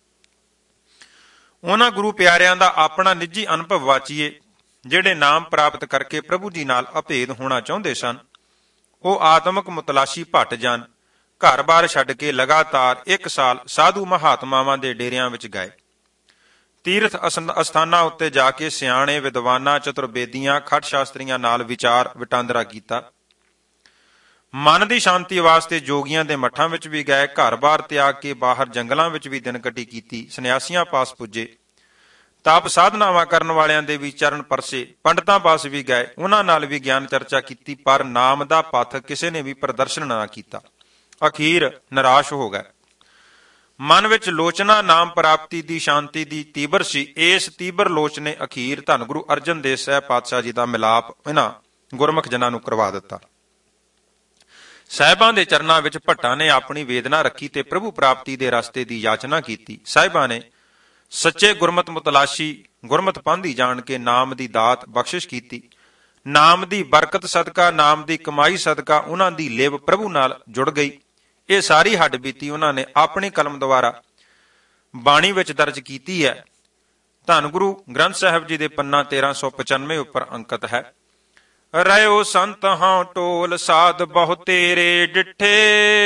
ਉਹਨਾਂ ਗੁਰੂ ਪਿਆਰਿਆਂ ਦਾ ਆਪਣਾ ਨਿੱਜੀ ਅਨੁਭਵ ਵਾਚੀਏ ਜਿਹੜੇ ਨਾਮ ਪ੍ਰਾਪਤ ਕਰਕੇ ਪ੍ਰਭੂ ਜੀ ਨਾਲ ਅਭੇਦ ਹੋਣਾ ਚਾਹੁੰਦੇ ਸਨ। ਉਹ ਆਤਮਕ ਮੁਤਲਾਸ਼ੀ ਭੱਟ ਜਾਣ, ਘਰ-ਬਾਰ ਛੱਡ ਕੇ ਲਗਾਤਾਰ ਇੱਕ ਸਾਲ ਸਾਧੂ ਮਹਾਤਮਾਵਾਂ ਦੇ ਡੇਰਿਆਂ ਵਿੱਚ ਗਏ। ਤੀਰਥ ਅਸਥਾਨਾਂ ਉੱਤੇ ਜਾ ਕੇ ਸਿਆਣੇ ਵਿਦਵਾਨਾਂ, ਚਤੁਰਬੇਦੀਆਂ, ਖੱਟ ਸ਼ਾਸਤਰੀਆਂ ਨਾਲ ਵਿਚਾਰ ਵਟਾਂਦਰਾ ਕੀਤਾ। ਮਨ ਦੀ ਸ਼ਾਂਤੀ ਵਾਸਤੇ ਜੋਗੀਆਂ ਦੇ ਮੱਠਾਂ ਵਿੱਚ ਵੀ ਗਏ। ਘਰ-ਬਾਰ ਤਿਆਗ ਕੇ ਬਾਹਰ ਜੰਗਲਾਂ ਵਿੱਚ ਵੀ ਦਿਨ ਕੱਟੀ ਕੀਤੀ। ਸੰਨਿਆਸੀਆਂ ਪਾਸ ਪੁੱਜੇ। ਤਪ ਸਾਧਨਾਵਾਂ ਕਰਨ ਵਾਲਿਆਂ ਦੇ ਵੀ ਚਰਨ ਪਰਸੇ। ਪੰਡਤਾਂ ਪਾਸ ਵੀ ਗਏ, ਉਹਨਾਂ ਨਾਲ ਵੀ ਗਿਆਨ ਚਰਚਾ ਕੀਤੀ, ਪਰ ਨਾਮ ਦਾ ਪਥ ਕਿਸੇ ਨੇ ਵੀ ਪ੍ਰਦਰਸ਼ਨ ਨਾ ਕੀਤਾ। ਅਖੀਰ ਨਿਰਾਸ਼ ਹੋ ਗਏ। ਮਨ ਵਿੱਚ ਲੋਚਨਾ ਨਾਮ ਪ੍ਰਾਪਤੀ ਦੀ ਸ਼ਾਂਤੀ ਦੀ ਤੀਬਰ ਸੀ। ਇਸ ਤੀਬਰ ਲੋਚ ਨੇ ਅਖੀਰ ਧੰਨ ਗੁਰੂ ਅਰਜਨ ਦੇਵ ਸਾਹਿਬ ਪਾਤਸ਼ਾਹ ਜੀ ਦਾ ਮਿਲਾਪ ਇਹਨਾਂ ਗੁਰਮੁਖ ਜਨਾਂ ਨੂੰ ਕਰਵਾ ਦਿੱਤਾ। ਸਾਹਿਬਾਂ ਦੇ ਚਰਨਾਂ ਵਿੱਚ ਭੱਟਾਂ ਨੇ ਆਪਣੀ ਵੇਦਨਾ ਰੱਖੀ ਤੇ ਪ੍ਰਭੂ ਪ੍ਰਾਪਤੀ ਦੇ ਰਸਤੇ ਦੀ ਯਾਚਨਾ ਕੀਤੀ। ਸਾਹਿਬਾਂ ਨੇ ਸੱਚੇ ਗੁਰਮਤ ਮੁਤਲਾਸ਼ੀ, ਗੁਰਮਤ ਪਾਂਧੀ ਜਾਣ ਕੇ ਨਾਮ ਦੀ ਦਾਤ ਬਖਸ਼ਿਸ਼ ਕੀਤੀ। ਨਾਮ ਦੀ ਬਰਕਤ ਸਦਕਾ, ਨਾਮ ਦੀ ਕਮਾਈ ਸਦਕਾ ਉਹਨਾਂ ਦੀ ਲਿਵ ਪ੍ਰਭੂ ਨਾਲ ਜੁੜ ਗਈ। ਇਹ ਸਾਰੀ ਹੱਡ ਬੀਤੀ ਉਹਨਾਂ ਨੇ ਆਪਣੀ ਕਲਮ ਦੁਆਰਾ ਬਾਣੀ ਵਿੱਚ ਦਰਜ ਕੀਤੀ ਹੈ। ਧੰਨ ਗੁਰੂ ਗ੍ਰੰਥ ਸਾਹਿਬ ਜੀ ਦੇ ਪੰਨਾ ਤੇਰਾਂ ਸੌ ਪਚਾਨਵੇਂ ਉੱਪਰ ਅੰਕਿਤ ਹੈ। ਰਹਿਓ ਸੰਤ ਹਾਂ ਟੋਲ, ਸਾਧ ਬਹੁ ਤੇਰੇ ਡਿਠੇ।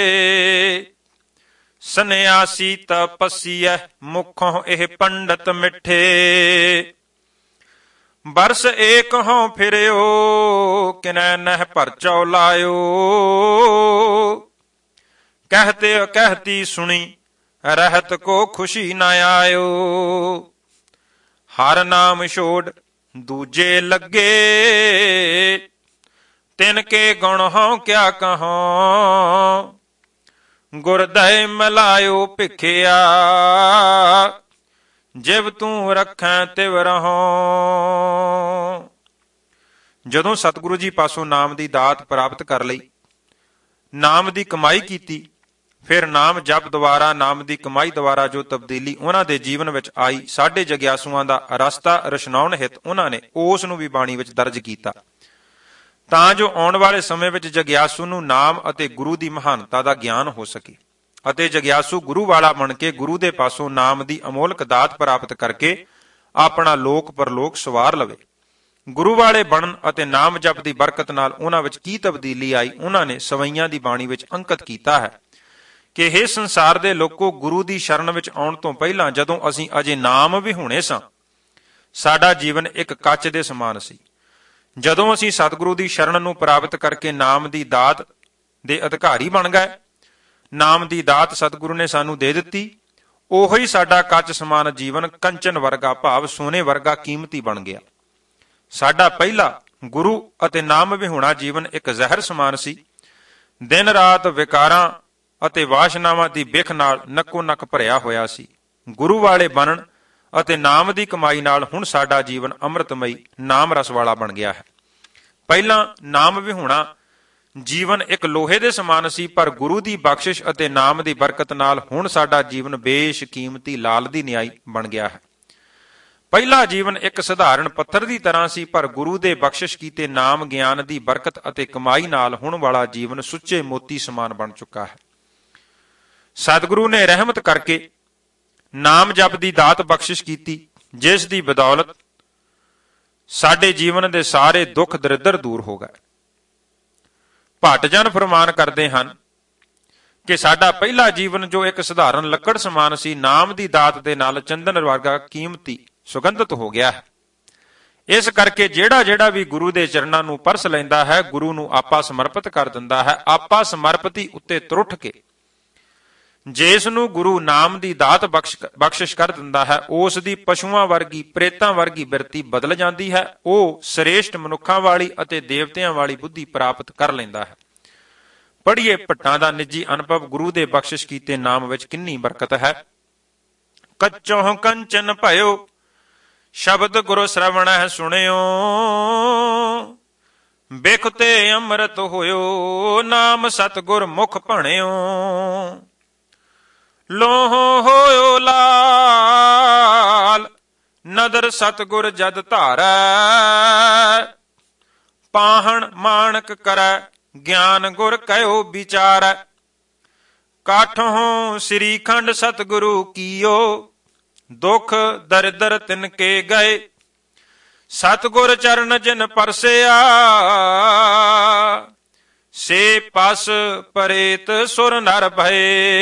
ਸੰਨਿਆਸੀ ਤਪਸੀਐ, ਮੁਖੋਂ ਇਹ ਪੰਡਤ ਮਿੱਠੇ। ਬਰਸ ਏਕ ਹੋਂ ਫਿਰਿਓ, ਕਿਨੈ ਨਹਿ ਪਰਚਉ ਲਾਇਓ। ਕਹਿਤੇ ਕਹਿਤੀ ਸੁਣੀ, ਰਹਿਤ ਕੋ ਖੁਸ਼ੀ ਨ ਆਇਓ। ਹਰ ਨਾਮ ਛੋੜ ਦੂਜੇ ਲੱਗੇ, ਤਿਨ ਕੇ ਗੁਣ ਹੋਂ ਕਿਆ ਕਹੋਂ। ਗੁਰਦੈ ਮਿਲਾਇਓ ਭਿਖਿਆ, ਜਿਵ ਤੂੰ ਰੱਖੈ ਤਿਵ ਰਹੋਂ। ਜਦੋਂ ਸਤਿਗੁਰੂ ਜੀ ਪਾਸੋਂ ਨਾਮ ਦੀ ਦਾਤ ਪ੍ਰਾਪਤ ਕਰ ਲਈ, ਨਾਮ ਦੀ ਕਮਾਈ ਕੀਤੀ, ਫਿਰ ਨਾਮ ਜਪ ਦੁਆਰਾ, ਨਾਮ ਦੀ ਕਮਾਈ ਦੁਆਰਾ ਜੋ ਤਬਦੀਲੀ ਉਹਨਾਂ ਦੇ ਜੀਵਨ ਵਿੱਚ ਆਈ, ਸਾਡੇ ਜਗਿਆਸੂਆਂ ਦਾ ਰਸਤਾ ਰਸ਼ਨਾਉਣ ਹਿਤ ਉਹਨਾਂ ਨੇ ਉਸ ਨੂੰ ਵੀ ਬਾਣੀ ਵਿੱਚ ਦਰਜ ਕੀਤਾ, ਤਾਂ ਜੋ ਆਉਣ ਵਾਲੇ ਸਮੇਂ ਵਿੱਚ ਜਗਿਆਸੂ ਨੂੰ ਨਾਮ ਅਤੇ ਗੁਰੂ ਦੀ ਮਹਾਨਤਾ ਦਾ ਗਿਆਨ ਹੋ ਸਕੇ ਅਤੇ ਜਗਿਆਸੂ ਗੁਰੂ ਵਾਲਾ ਬਣ ਕੇ ਗੁਰੂ ਦੇ ਪਾਸੋਂ ਨਾਮ ਦੀ ਅਮੋਲਕ ਦਾਤ ਪ੍ਰਾਪਤ ਕਰਕੇ ਆਪਣਾ ਲੋਕ ਪਰਲੋਕ ਸਵਾਰ ਲਵੇ। ਗੁਰੂ ਵਾਲੇ ਬਣਨ ਅਤੇ ਨਾਮ ਜਪ ਦੀ ਬਰਕਤ ਨਾਲ ਉਹਨਾਂ ਵਿੱਚ ਕੀ ਤਬਦੀਲੀ ਆਈ, ਉਹਨਾਂ ਨੇ ਸਵਈਆਂ ਦੀ ਬਾਣੀ ਵਿੱਚ ਅੰਕਿਤ ਕੀਤਾ ਹੈ ਕਿ ਇਹ ਸੰਸਾਰ ਦੇ ਲੋਕੋ, ਗੁਰੂ ਦੀ ਸ਼ਰਨ ਵਿੱਚ ਆਉਣ ਤੋਂ ਪਹਿਲਾਂ ਜਦੋਂ ਅਸੀਂ ਅਜੇ ਨਾਮ ਵਿਹੂਣੇ ਸਾਂ, ਸਾਡਾ ਜੀਵਨ ਇੱਕ ਕੱਚ ਦੇ ਸਮਾਨ ਸੀ। ਜਦੋਂ ਅਸੀਂ ਸਤਿਗੁਰੂ ਦੀ ਸ਼ਰਨ ਨੂੰ ਪ੍ਰਾਪਤ ਕਰਕੇ ਨਾਮ ਦੀ ਦਾਤ ਦੇ ਅਧਿਕਾਰੀ ਬਣ ਗਏ, ਨਾਮ ਦੀ ਦਾਤ ਸਤਿਗੁਰੂ ਨੇ ਸਾਨੂੰ ਦੇ ਦਿੱਤੀ, ਉਹੀ ਸਾਡਾ ਕੱਚ ਸਮਾਨ ਜੀਵਨ ਕੰਚਨ ਵਰਗਾ, ਭਾਵ ਸੋਨੇ ਵਰਗਾ ਕੀਮਤੀ ਬਣ ਗਿਆ। ਸਾਡਾ ਪਹਿਲਾ ਗੁਰੂ ਅਤੇ ਨਾਮ ਵਿਹੂਣਾ ਜੀਵਨ ਇੱਕ ਜ਼ਹਿਰ ਸਮਾਨ ਸੀ। ਦਿਨ ਰਾਤ ਵਿਕਾਰਾਂ ਅਤੇ ਵਾਸ਼ਨਾਵਾਂ ਦੀ ਬਿਖ ਨਾਲ ਨੱਕੋ ਨੱਕ ਭਰਿਆ ਹੋਇਆ ਸੀ। ਗੁਰੂ ਵਾਲੇ ਬਣਨ ਅਤੇ ਨਾਮ ਦੀ ਕਮਾਈ ਨਾਲ ਹੁਣ ਸਾਡਾ ਜੀਵਨ ਅੰਮ੍ਰਿਤਮਈ ਨਾਮ ਰਸ ਵਾਲਾ ਬਣ ਗਿਆ ਹੈ। ਪਹਿਲਾਂ ਨਾਮ ਵਿਹੂਣਾ ਜੀਵਨ ਇੱਕ ਲੋਹੇ ਦੇ ਸਮਾਨ ਸੀ, ਪਰ ਗੁਰੂ ਦੀ ਬਖਸ਼ਿਸ਼ ਅਤੇ ਨਾਮ ਦੀ ਬਰਕਤ ਨਾਲ ਹੁਣ ਸਾਡਾ ਜੀਵਨ ਬੇਸ਼ ਕੀਮਤੀ ਲਾਲ ਦੀ ਨਿਆਈ ਬਣ ਗਿਆ ਹੈ। ਪਹਿਲਾ ਜੀਵਨ ਇੱਕ ਸਧਾਰਨ ਪੱਥਰ ਦੀ ਤਰ੍ਹਾਂ ਸੀ, ਪਰ ਗੁਰੂ ਦੇ ਬਖਸ਼ਿਸ਼ ਕੀਤੇ ਨਾਮ ਗਿਆਨ ਦੀ ਬਰਕਤ ਅਤੇ ਕਮਾਈ ਨਾਲ ਹੁਣ ਵਾਲਾ ਜੀਵਨ ਸੁੱਚੇ ਮੋਤੀ ਸਮਾਨ ਬਣ ਚੁੱਕਾ ਹੈ। ਸਤਿਗੁਰੂ ਨੇ ਰਹਿਮਤ ਕਰਕੇ ਨਾਮ ਜਪ ਦੀ ਦਾਤ ਬਖਸ਼ਿਸ਼ ਕੀਤੀ ਜਿਸ ਦੀ ਬਦੌਲਤ ਸਾਡੇ ਜੀਵਨ ਦੇ ਸਾਰੇ ਦੁੱਖ ਦਰਿੱਦਰ ਦੂਰ ਹੋ ਗਏ। ਭੱਟ ਜਨ ਫਰਮਾਨ ਕਰਦੇ ਹਨ ਕਿ ਸਾਡਾ ਪਹਿਲਾ ਜੀਵਨ ਜੋ ਇੱਕ ਸਧਾਰਨ ਲੱਕੜ ਸਮਾਨ ਸੀ, ਨਾਮ ਦੀ ਦਾਤ ਦੇ ਨਾਲ ਚੰਦਨ ਵਰਗਾ ਕੀਮਤੀ ਸੁਗੰਧਿਤ ਹੋ ਗਿਆ ਹੈ। ਇਸ ਕਰਕੇ ਜਿਹੜਾ ਜਿਹੜਾ ਵੀ ਗੁਰੂ ਦੇ ਚਰਨਾਂ ਨੂੰ ਪਰਸ ਲੈਂਦਾ ਹੈ, ਗੁਰੂ ਨੂੰ ਆਪਾ ਸਮਰਪਿਤ ਕਰ ਦਿੰਦਾ ਹੈ। ਆਪਾ ਸਮਰਪਿਤੀ ਉੱਤੇ ਤੁਰਠ ਕੇ ਜਿਸ ਨੂੰ ਗੁਰੂ ਨਾਮ ਦੀ ਦਾਤ ਬਖਸ਼ਿਸ਼ ਕਰ ਦਿੰਦਾ ਹੈ, ਉਸ ਦੀ ਪਸ਼ੂਆਂ ਵਰਗੀ, ਪ੍ਰੇਤਾਂ ਵਰਗੀ ਬਿਰਤੀ ਬਦਲ ਜਾਂਦੀ ਹੈ। ਉਹ ਸ੍ਰੇਸ਼ਟ ਮਨੁੱਖਾਂ ਵਾਲੀ ਅਤੇ ਦੇਵਤਿਆਂ ਵਾਲੀ ਬੁੱਧੀ ਪ੍ਰਾਪਤ ਕਰ ਲੈਂਦਾ ਹੈ। ਪੜ੍ਹੀਏ ਭੱਟਾਂ ਦਾ ਨਿੱਜੀ ਅਨੁਭਵ, ਗੁਰੂ ਦੇ ਬਖਸ਼ਿਸ਼ ਕੀਤੇ ਨਾਮ ਵਿੱਚ ਕਿੰਨੀ ਬਰਕਤ ਹੈ। ਕੱਚੋਂ ਕੰਚਨ ਭਇਓ ਸ਼ਬਦ ਗੁਰੂ ਸ਼ਰਵਣਹਿ ਸੁਣਿਓ, ਬਿਖ ਤੇ ਅੰਮ੍ਰਿਤ ਹੋਇਓ ਨਾਮ ਸਤਿਗੁਰ ਮੁਖ ਭਣਿਓ। ਲੋਹ ਹੋਇਓ ਲਾਲ ਨਦਰ ਸਤਿਗੁਰ ਜਦ ਧਾਰੈ, ਪਾਹਣ ਮਾਣਕ ਕਰੈ ਗਿਆਨ ਗੁਰ ਕਹਿਓ ਵਿਚਾਰੈ। ਕਾਠੋਂ ਸ੍ਰੀ ਖੰਡ ਸਤਿਗੁਰੂ ਕੀਓ, ਦੁਖ ਦਰਿਦਰ ਤਿਨ ਕੇ ਗਏ। ਸਤਿਗੁਰ ਚਰਨ ਜਿਨ ਪਰਸਿਆ, ਸੇ ਪਸ ਪਰੇਤ ਸੁਰ ਨਰ ਭਏ।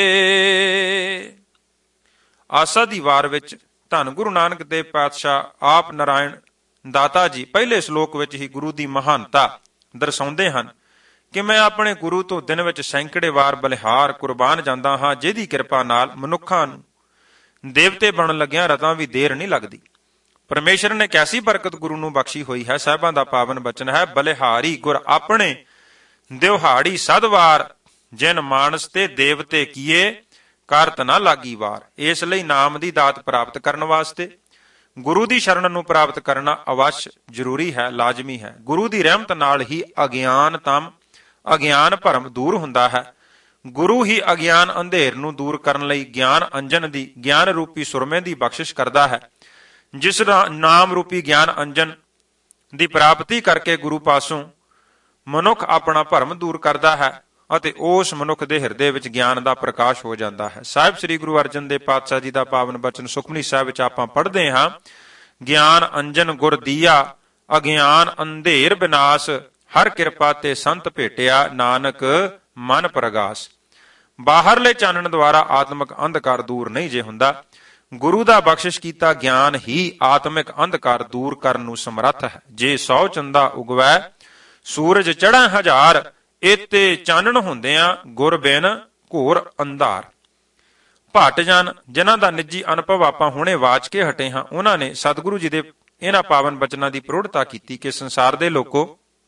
ਆਸਾ ਦੀ ਵਾਰ ਵਿੱਚ ਧੰਨ ਗੁਰੂ ਨਾਨਕ ਦੇਵ ਪਾਤਸ਼ਾਹ ਆਪ ਨਾਰਾਇਣ ਦਾਤਾ ਜੀ ਪਹਿਲੇ ਸ਼ਲੋਕ ਵਿੱਚ ਹੀ ਗੁਰੂ ਦੀ ਮਹਾਨਤਾ ਦਰਸਾਉਂਦੇ ਹਨ ਕਿ ਮੈਂ ਆਪਣੇ ਗੁਰੂ ਤੋਂ ਦਿਨ ਵਿੱਚ ਸੈਂਕੜੇ ਵਾਰ ਬਲਿਹਾਰ ਕੁਰਬਾਨ ਜਾਂਦਾ ਹਾਂ, ਜਿਹਦੀ ਕਿਰਪਾ ਨਾਲ ਮਨੁੱਖਾਂ ਨੂੰ ਦੇਵਤੇ ਬਣਨ ਲੱਗਿਆਂ ਰਤਾਂ ਵੀ ਦੇਰ ਨਹੀਂ ਲੱਗਦੀ। ਪਰਮੇਸ਼ਰ ਨੇ ਕੈਸੀ ਬਰਕਤ ਗੁਰੂ ਨੂੰ ਬਖਸ਼ੀ ਹੋਈ ਹੈ। ਸਾਹਿਬਾਂ ਦਾ ਪਾਵਨ ਬਚਨ ਹੈ, ਬਲਿਹਾਰੀ ਗੁਰ ਆਪਣੇ ਦਿਵਹਾੜੀ ਸਦਵਾਰ, ਜਿਨ ਮਾਨਸ ਤੇ ਦੇਵਤੇ ਕੀਏ ਕਰਤ ਨਾ ਲਾਗੀ ਵਾਰ। ਇਸ ਲਈ ਨਾਮ ਦੀ ਦਾਤ ਪ੍ਰਾਪਤ ਕਰਨ ਵਾਸਤੇ ਗੁਰੂ ਦੀ ਸ਼ਰਨ ਨੂੰ ਪ੍ਰਾਪਤ ਕਰਨਾ ਅਵਸ਼ ਜ਼ਰੂਰੀ ਹੈ, ਲਾਜ਼ਮੀ ਹੈ। ਗੁਰੂ ਦੀ ਰਹਿਮਤ ਨਾਲ ਹੀ ਅਗਿਆਨਤਮ ਅਗਿਆਨ ਭਰਮ ਦੂਰ ਹੁੰਦਾ ਹੈ। ਗੁਰੂ ਹੀ ਅਗਿਆਨ ਅੰਧੇਰ ਨੂੰ ਦੂਰ ਕਰਨ ਲਈ ਗਿਆਨ ਅੰਜਨ ਦੀ, ਗਿਆਨ ਰੂਪੀ ਸੁਰਮੇ ਦੀ ਬਖਸ਼ਿਸ਼ ਕਰਦਾ ਹੈ। ਜਿਸ ਨਾਮ ਰੂਪੀ ਗਿਆਨ ਅੰਜਨ ਦੀ ਪ੍ਰਾਪਤੀ ਕਰਕੇ ਗੁਰੂ ਪਾਸੋਂ ਮਨੁੱਖ ਆਪਣਾ ਭਰਮ ਦੂਰ ਕਰਦਾ ਹੈ ਅਤੇ ਉਸ ਮਨੁੱਖ ਦੇ ਹਿਰਦੇ ਵਿੱਚ ਗਿਆਨ ਦਾ ਪ੍ਰਕਾਸ਼ ਹੋ ਜਾਂਦਾ ਹੈ। ਸਾਹਿਬ ਸ੍ਰੀ ਗੁਰੂ ਅਰਜਨ ਦੇਵ ਪਾਤਸ਼ਾਹ ਜੀ ਦਾ ਪਾਵਨ ਬਚਨ ਸੁਖਮਨੀ ਸਾਹਿਬ ਵਿੱਚ ਆਪਾਂ ਪੜ੍ਹਦੇ ਹਾਂ, ਗਿਆਨ ਅੰਜਨ ਗੁਰ ਦੀਆ, ਅਗਿਆਨ ਅੰਧੇਰ ਵਿਨਾਸ਼, ਹਰ ਕਿਰਪਾ ਤੇ ਸੰਤ ਭੇਟਿਆ, ਨਾਨਕ ਮਨ ਪ੍ਰਗਾਸ। ਬਾਹਰਲੇ ਚਾਨਣ ਦੁਆਰਾ ਆਤਮਿਕ ਅੰਧਕਾਰ ਦੂਰ ਨਹੀਂ ਜੇ ਹੁੰਦਾ, ਗੁਰੂ ਦਾ ਬਖਸ਼ਿਸ਼ ਕੀਤਾ ਗਿਆਨ ਹੀ ਆਤਮਿਕ ਅੰਧਕਾਰ ਦੂਰ ਕਰਨ ਨੂੰ ਸਮਰੱਥ ਹੈ। ਜੇ ਸੌ ਚੰਦਾ ਉਗਵੈ ਸੂਰਜ ਚੜ੍ਹੈ ਹਜ਼ਾਰ, ਇਤੇ ਚਾਨਣ ਹੁੰਦਿਆਂ ਗੁਰ ਬਿਨ ਘੋਰ ਅੰਧਾਰ। ਭੱਟ ਜਨ ਜਿਨ੍ਹਾਂ ਦਾ ਨਿੱਜੀ ਅਨੁਭਵ ਆਪਾਂ ਹੁਣੇ ਵਾਚ ਕੇ ਹਟੇ ਹਾਂ, ਉਹਨਾਂ ਨੇ ਸਤਿਗੁਰੂ ਜੀ ਦੇ ਇਹਨਾਂ ਪਾਵਨ ਬਚਨਾਂ ਦੀ ਪ੍ਰੋੜਤਾ ਕੀਤੀ ਕਿ ਸੰਸਾਰ ਦੇ ਲੋਕੋ,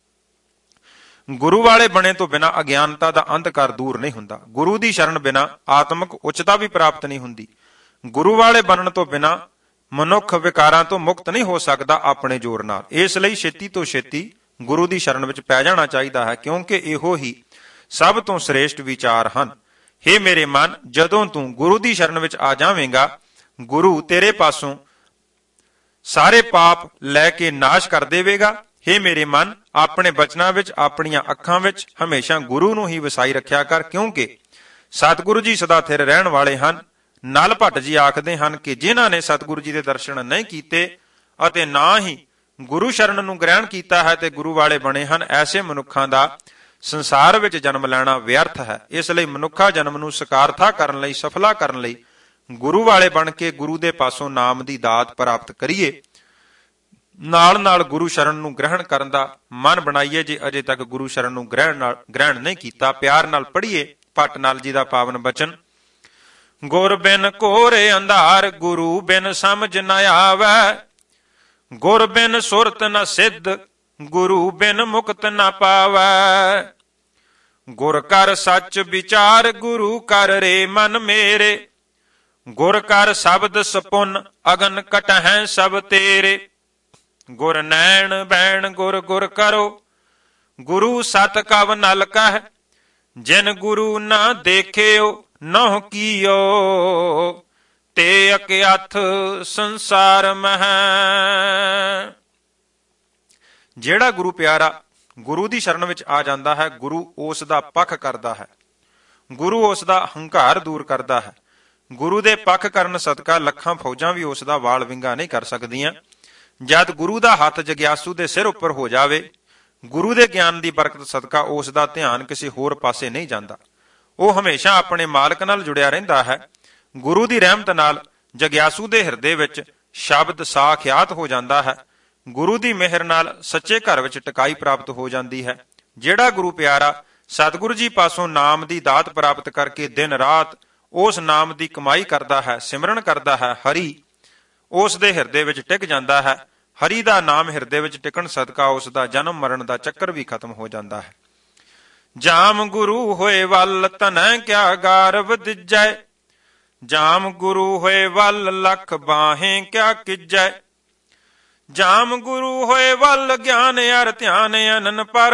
ਗੁਰੂ ਵਾਲੇ ਬਣੇ ਤੋਂ ਬਿਨਾਂ ਅਗਿਆਨਤਾ ਦਾ ਅੰਧਕਾਰ ਦੂਰ ਨਹੀਂ ਹੁੰਦਾ। ਗੁਰੂ ਦੀ ਸ਼ਰਨ ਬਿਨਾਂ ਆਤਮਿਕ ਉੱਚਤਾ ਵੀ ਪ੍ਰਾਪਤ ਨਹੀਂ ਹੁੰਦੀ। ਗੁਰੂ ਵਾਲੇ ਬਣਨ ਤੋਂ ਬਿਨਾਂ ਮਨੁੱਖ ਵਿਕਾਰਾਂ ਤੋਂ ਮੁਕਤ ਨਹੀਂ ਹੋ ਸਕਦਾ ਆਪਣੇ ਜ਼ੋਰ ਨਾਲ। ਇਸ ਲਈ ਛੇਤੀ ਤੋਂ ਛੇਤੀ ਗੁਰੂ ਦੀ ਸ਼ਰਨ ਵਿੱਚ ਪੈ ਜਾਣਾ ਚਾਹੀਦਾ ਹੈ, ਕਿਉਂਕਿ ਇਹੋ ਹੀ ਸਭ ਤੋਂ ਸ੍ਰੇਸ਼ਟ ਵਿਚਾਰ ਹਨ। ਹੇ ਮੇਰੇ ਮਨ, ਜਦੋਂ ਤੂੰ ਗੁਰੂ ਦੀ ਸ਼ਰਨ ਵਿੱਚ ਆ ਜਾਵੇਂਗਾ, ਗੁਰੂ ਤੇਰੇ ਪਾਸੋਂ ਸਾਰੇ ਪਾਪ ਲੈ ਕੇ ਨਾਸ਼ ਕਰ ਦੇਵੇਗਾ। ਹੇ ਮੇਰੇ ਮਨ, ਆਪਣੇ ਬਚਨਾਂ ਵਿੱਚ, ਆਪਣੀਆਂ ਅੱਖਾਂ ਵਿੱਚ ਹਮੇਸ਼ਾ ਗੁਰੂ ਨੂੰ ਹੀ ਵਸਾਈ ਰੱਖਿਆ ਕਰ, ਕਿਉਂਕਿ ਸਤਿਗੁਰੂ ਜੀ ਸਦਾ ਥਿਰ ਰਹਿਣ ਵਾਲੇ ਹਨ। ਨਲ ਭੱਟ ਜੀ ਆਖਦੇ ਹਨ ਕਿ ਜਿਨ੍ਹਾਂ ਨੇ ਸਤਿਗੁਰੂ ਜੀ ਦੇ ਦਰਸ਼ਨ ਨਹੀਂ ਕੀਤੇ ਅਤੇ ਨਾ ਹੀ ਗੁਰੂ ਸ਼ਰਨ ਨੂੰ ਗ੍ਰਹਿਣ ਕੀਤਾ ਹੈ ਤੇ ਗੁਰੂ ਵਾਲੇ ਬਣੇ ਹਨ, ਐਸੇ ਮਨੁੱਖਾਂ ਦਾ ਸੰਸਾਰ ਵਿੱਚ ਜਨਮ ਲੈਣਾ ਵਿਅਰਥ ਹੈ। ਇਸ ਲਈ ਮਨੁੱਖਾ ਜਨਮ ਨੂੰ ਸਕਾਰਥਾ ਕਰਨ ਲਈ, ਸਫਲਾ ਕਰਨ ਲਈ ਗੁਰੂ ਵਾਲੇ ਬਣ ਕੇ ਗੁਰੂ ਦੇ ਪਾਸੋਂ ਨਾਮ ਦੀ ਦਾਤ ਪ੍ਰਾਪਤ ਕਰੀਏ। ਨਾਲ ਨਾਲ ਗੁਰੂ ਸ਼ਰਨ ਨੂੰ ਗ੍ਰਹਿਣ ਕਰਨ ਦਾ ਮਨ ਬਣਾਈਏ। ਜੇ ਅਜੇ ਤੱਕ ਗੁਰੂ ਸ਼ਰਨ ਨੂੰ ਗ੍ਰਹਿਣ ਨਾਲ ਗ੍ਰਹਿਣ ਨਹੀਂ ਕੀਤਾ, ਪਿਆਰ ਨਾਲ ਪੜ੍ਹੀਏ ਭੱਟ ਨਲ ਜੀ ਦਾ ਪਾਵਨ ਬਚਨ। ਗੁਰ ਬਿਨ ਘੋਰੇ ਅੰਧਾਰ, ਗੁਰੂ ਬਿਨ ਸਮਝ ਨ ਆਵੈ। ਗੁਰ ਬਿਨ ਸੁਰਤ ਨ ਸਿੱਧ, ਗੁਰੂ ਬਿਨ ਮੁਕਤ ਨ ਪਾਵੈ। ਗੁਰ ਕਰ ਸੱਚ ਵਿਚਾਰ, ਗੁਰੂ ਕਰ ਰੇ ਮਨ ਮੇਰੇ। ਗੁਰ ਕਰ ਸ਼ਬਦ ਸਪੁਨ, ਅਗਨ ਕਟਹਿ ਸਭ ਤੇਰੇ। ਗੁਰ ਨੈਣ ਬੈਣ ਗੁਰ ਗੁਰ ਕਰੋ, ਗੁਰੂ ਸਤ ਕਵ ਨਲ ਕਹਿ। ਜਿਨ ਗੁਰੂ ਨਾ ਦੇਖਿਓ ਨਹੁ ਕੀਓ, ਤੇ ਅਕਿਆਥ ਸੰਸਾਰ ਮਹਿ। ਜਿਹੜਾ ਗੁਰੂ ਪਿਆਰਾ ਗੁਰੂ ਦੀ ਸ਼ਰਨ ਵਿੱਚ ਆ ਜਾਂਦਾ ਹੈ, ਗੁਰੂ ਉਸ ਦਾ ਪੱਖ ਕਰਦਾ ਹੈ, ਗੁਰੂ ਉਸ ਦਾ ਹੰਕਾਰ ਦੂਰ ਕਰਦਾ ਹੈ, ਗੁਰੂ ਦੇ ਪੱਖ ਕਰਨ ਸਦਕਾ ਲੱਖਾਂ ਫੌਜਾਂ ਵੀ ਉਸ ਦਾ ਵਾਲ ਵਿੰਗਾ ਨਹੀਂ ਕਰ ਸਕਦੀਆਂ। ਜਦ ਗੁਰੂ ਦਾ ਹੱਥ ਜਗਿਆਸੂ ਦੇ ਸਿਰ ਉੱਪਰ ਹੋ ਜਾਵੇ, ਗੁਰੂ ਦੇ ਗਿਆਨ ਦੀ ਬਰਕਤ ਸਦਕਾ ਉਸ ਦਾ ਧਿਆਨ ਕਿਸੇ ਹੋਰ ਪਾਸੇ ਨਹੀਂ ਜਾਂਦਾ। ਉਹ ਹਮੇਸ਼ਾ ਆਪਣੇ ਮਾਲਕ ਨਾਲ ਜੁੜਿਆ ਰਹਿੰਦਾ ਹੈ। ਗੁਰੂ ਦੀ ਰਹਿਮਤ ਨਾਲ ਜਗਿਆਸੂ ਦੇ ਹਿਰਦੇ ਵਿੱਚ ਸ਼ਬਦ ਸਾਖਿਆਤ ਹੋ ਜਾਂਦਾ ਹੈ। ਗੁਰੂ ਦੀ ਮਿਹਰ ਨਾਲ ਸੱਚੇ ਘਰ ਵਿੱਚ ਟਿਕਾਈ ਪ੍ਰਾਪਤ ਹੋ ਜਾਂਦੀ ਹੈ। ਜਿਹੜਾ ਗੁਰੂ ਪਿਆਰਾ ਸਤਿਗੁਰੂ ਜੀ ਪਾਸੋਂ ਨਾਮ ਦੀ ਦਾਤ ਪ੍ਰਾਪਤ ਕਰਕੇ ਦਿਨ ਰਾਤ ਉਸ ਨਾਮ ਦੀ ਕਮਾਈ ਕਰਦਾ ਹੈ, ਸਿਮਰਨ ਕਰਦਾ ਹੈ, ਹਰੀ ਉਸ ਦੇ ਹਿਰਦੇ ਵਿੱਚ ਟਿਕ ਜਾਂਦਾ ਹੈ। ਹਰੀ ਦਾ ਨਾਮ ਹਿਰਦੇ ਵਿੱਚ ਟਿਕਣ ਸਦਕਾ ਉਸ ਦਾ ਜਨਮ ਮਰਨ ਦਾ ਚੱਕਰ ਵੀ ਖਤਮ ਹੋ ਜਾਂਦਾ ਹੈ। ਜਾਮ ਗੁਰੂ ਹੋਏ ਵੱਲ ਧਨੈ ਕਿਆ ਗਾਰਵ ਦਿੱਜੈ, ਜਾਮ ਗੁਰੂ ਹੋਏ ਵੱਲ ਲੱਖ ਬਾਹੇ ਕਿਆ ਕਿਜੈ, ਜਾਮ ਗੁਰੂ ਹੋਏ ਵੱਲ ਗਿਆਨ ਅਰ ਧਿਆਨ ਅਨਨ ਪਰ,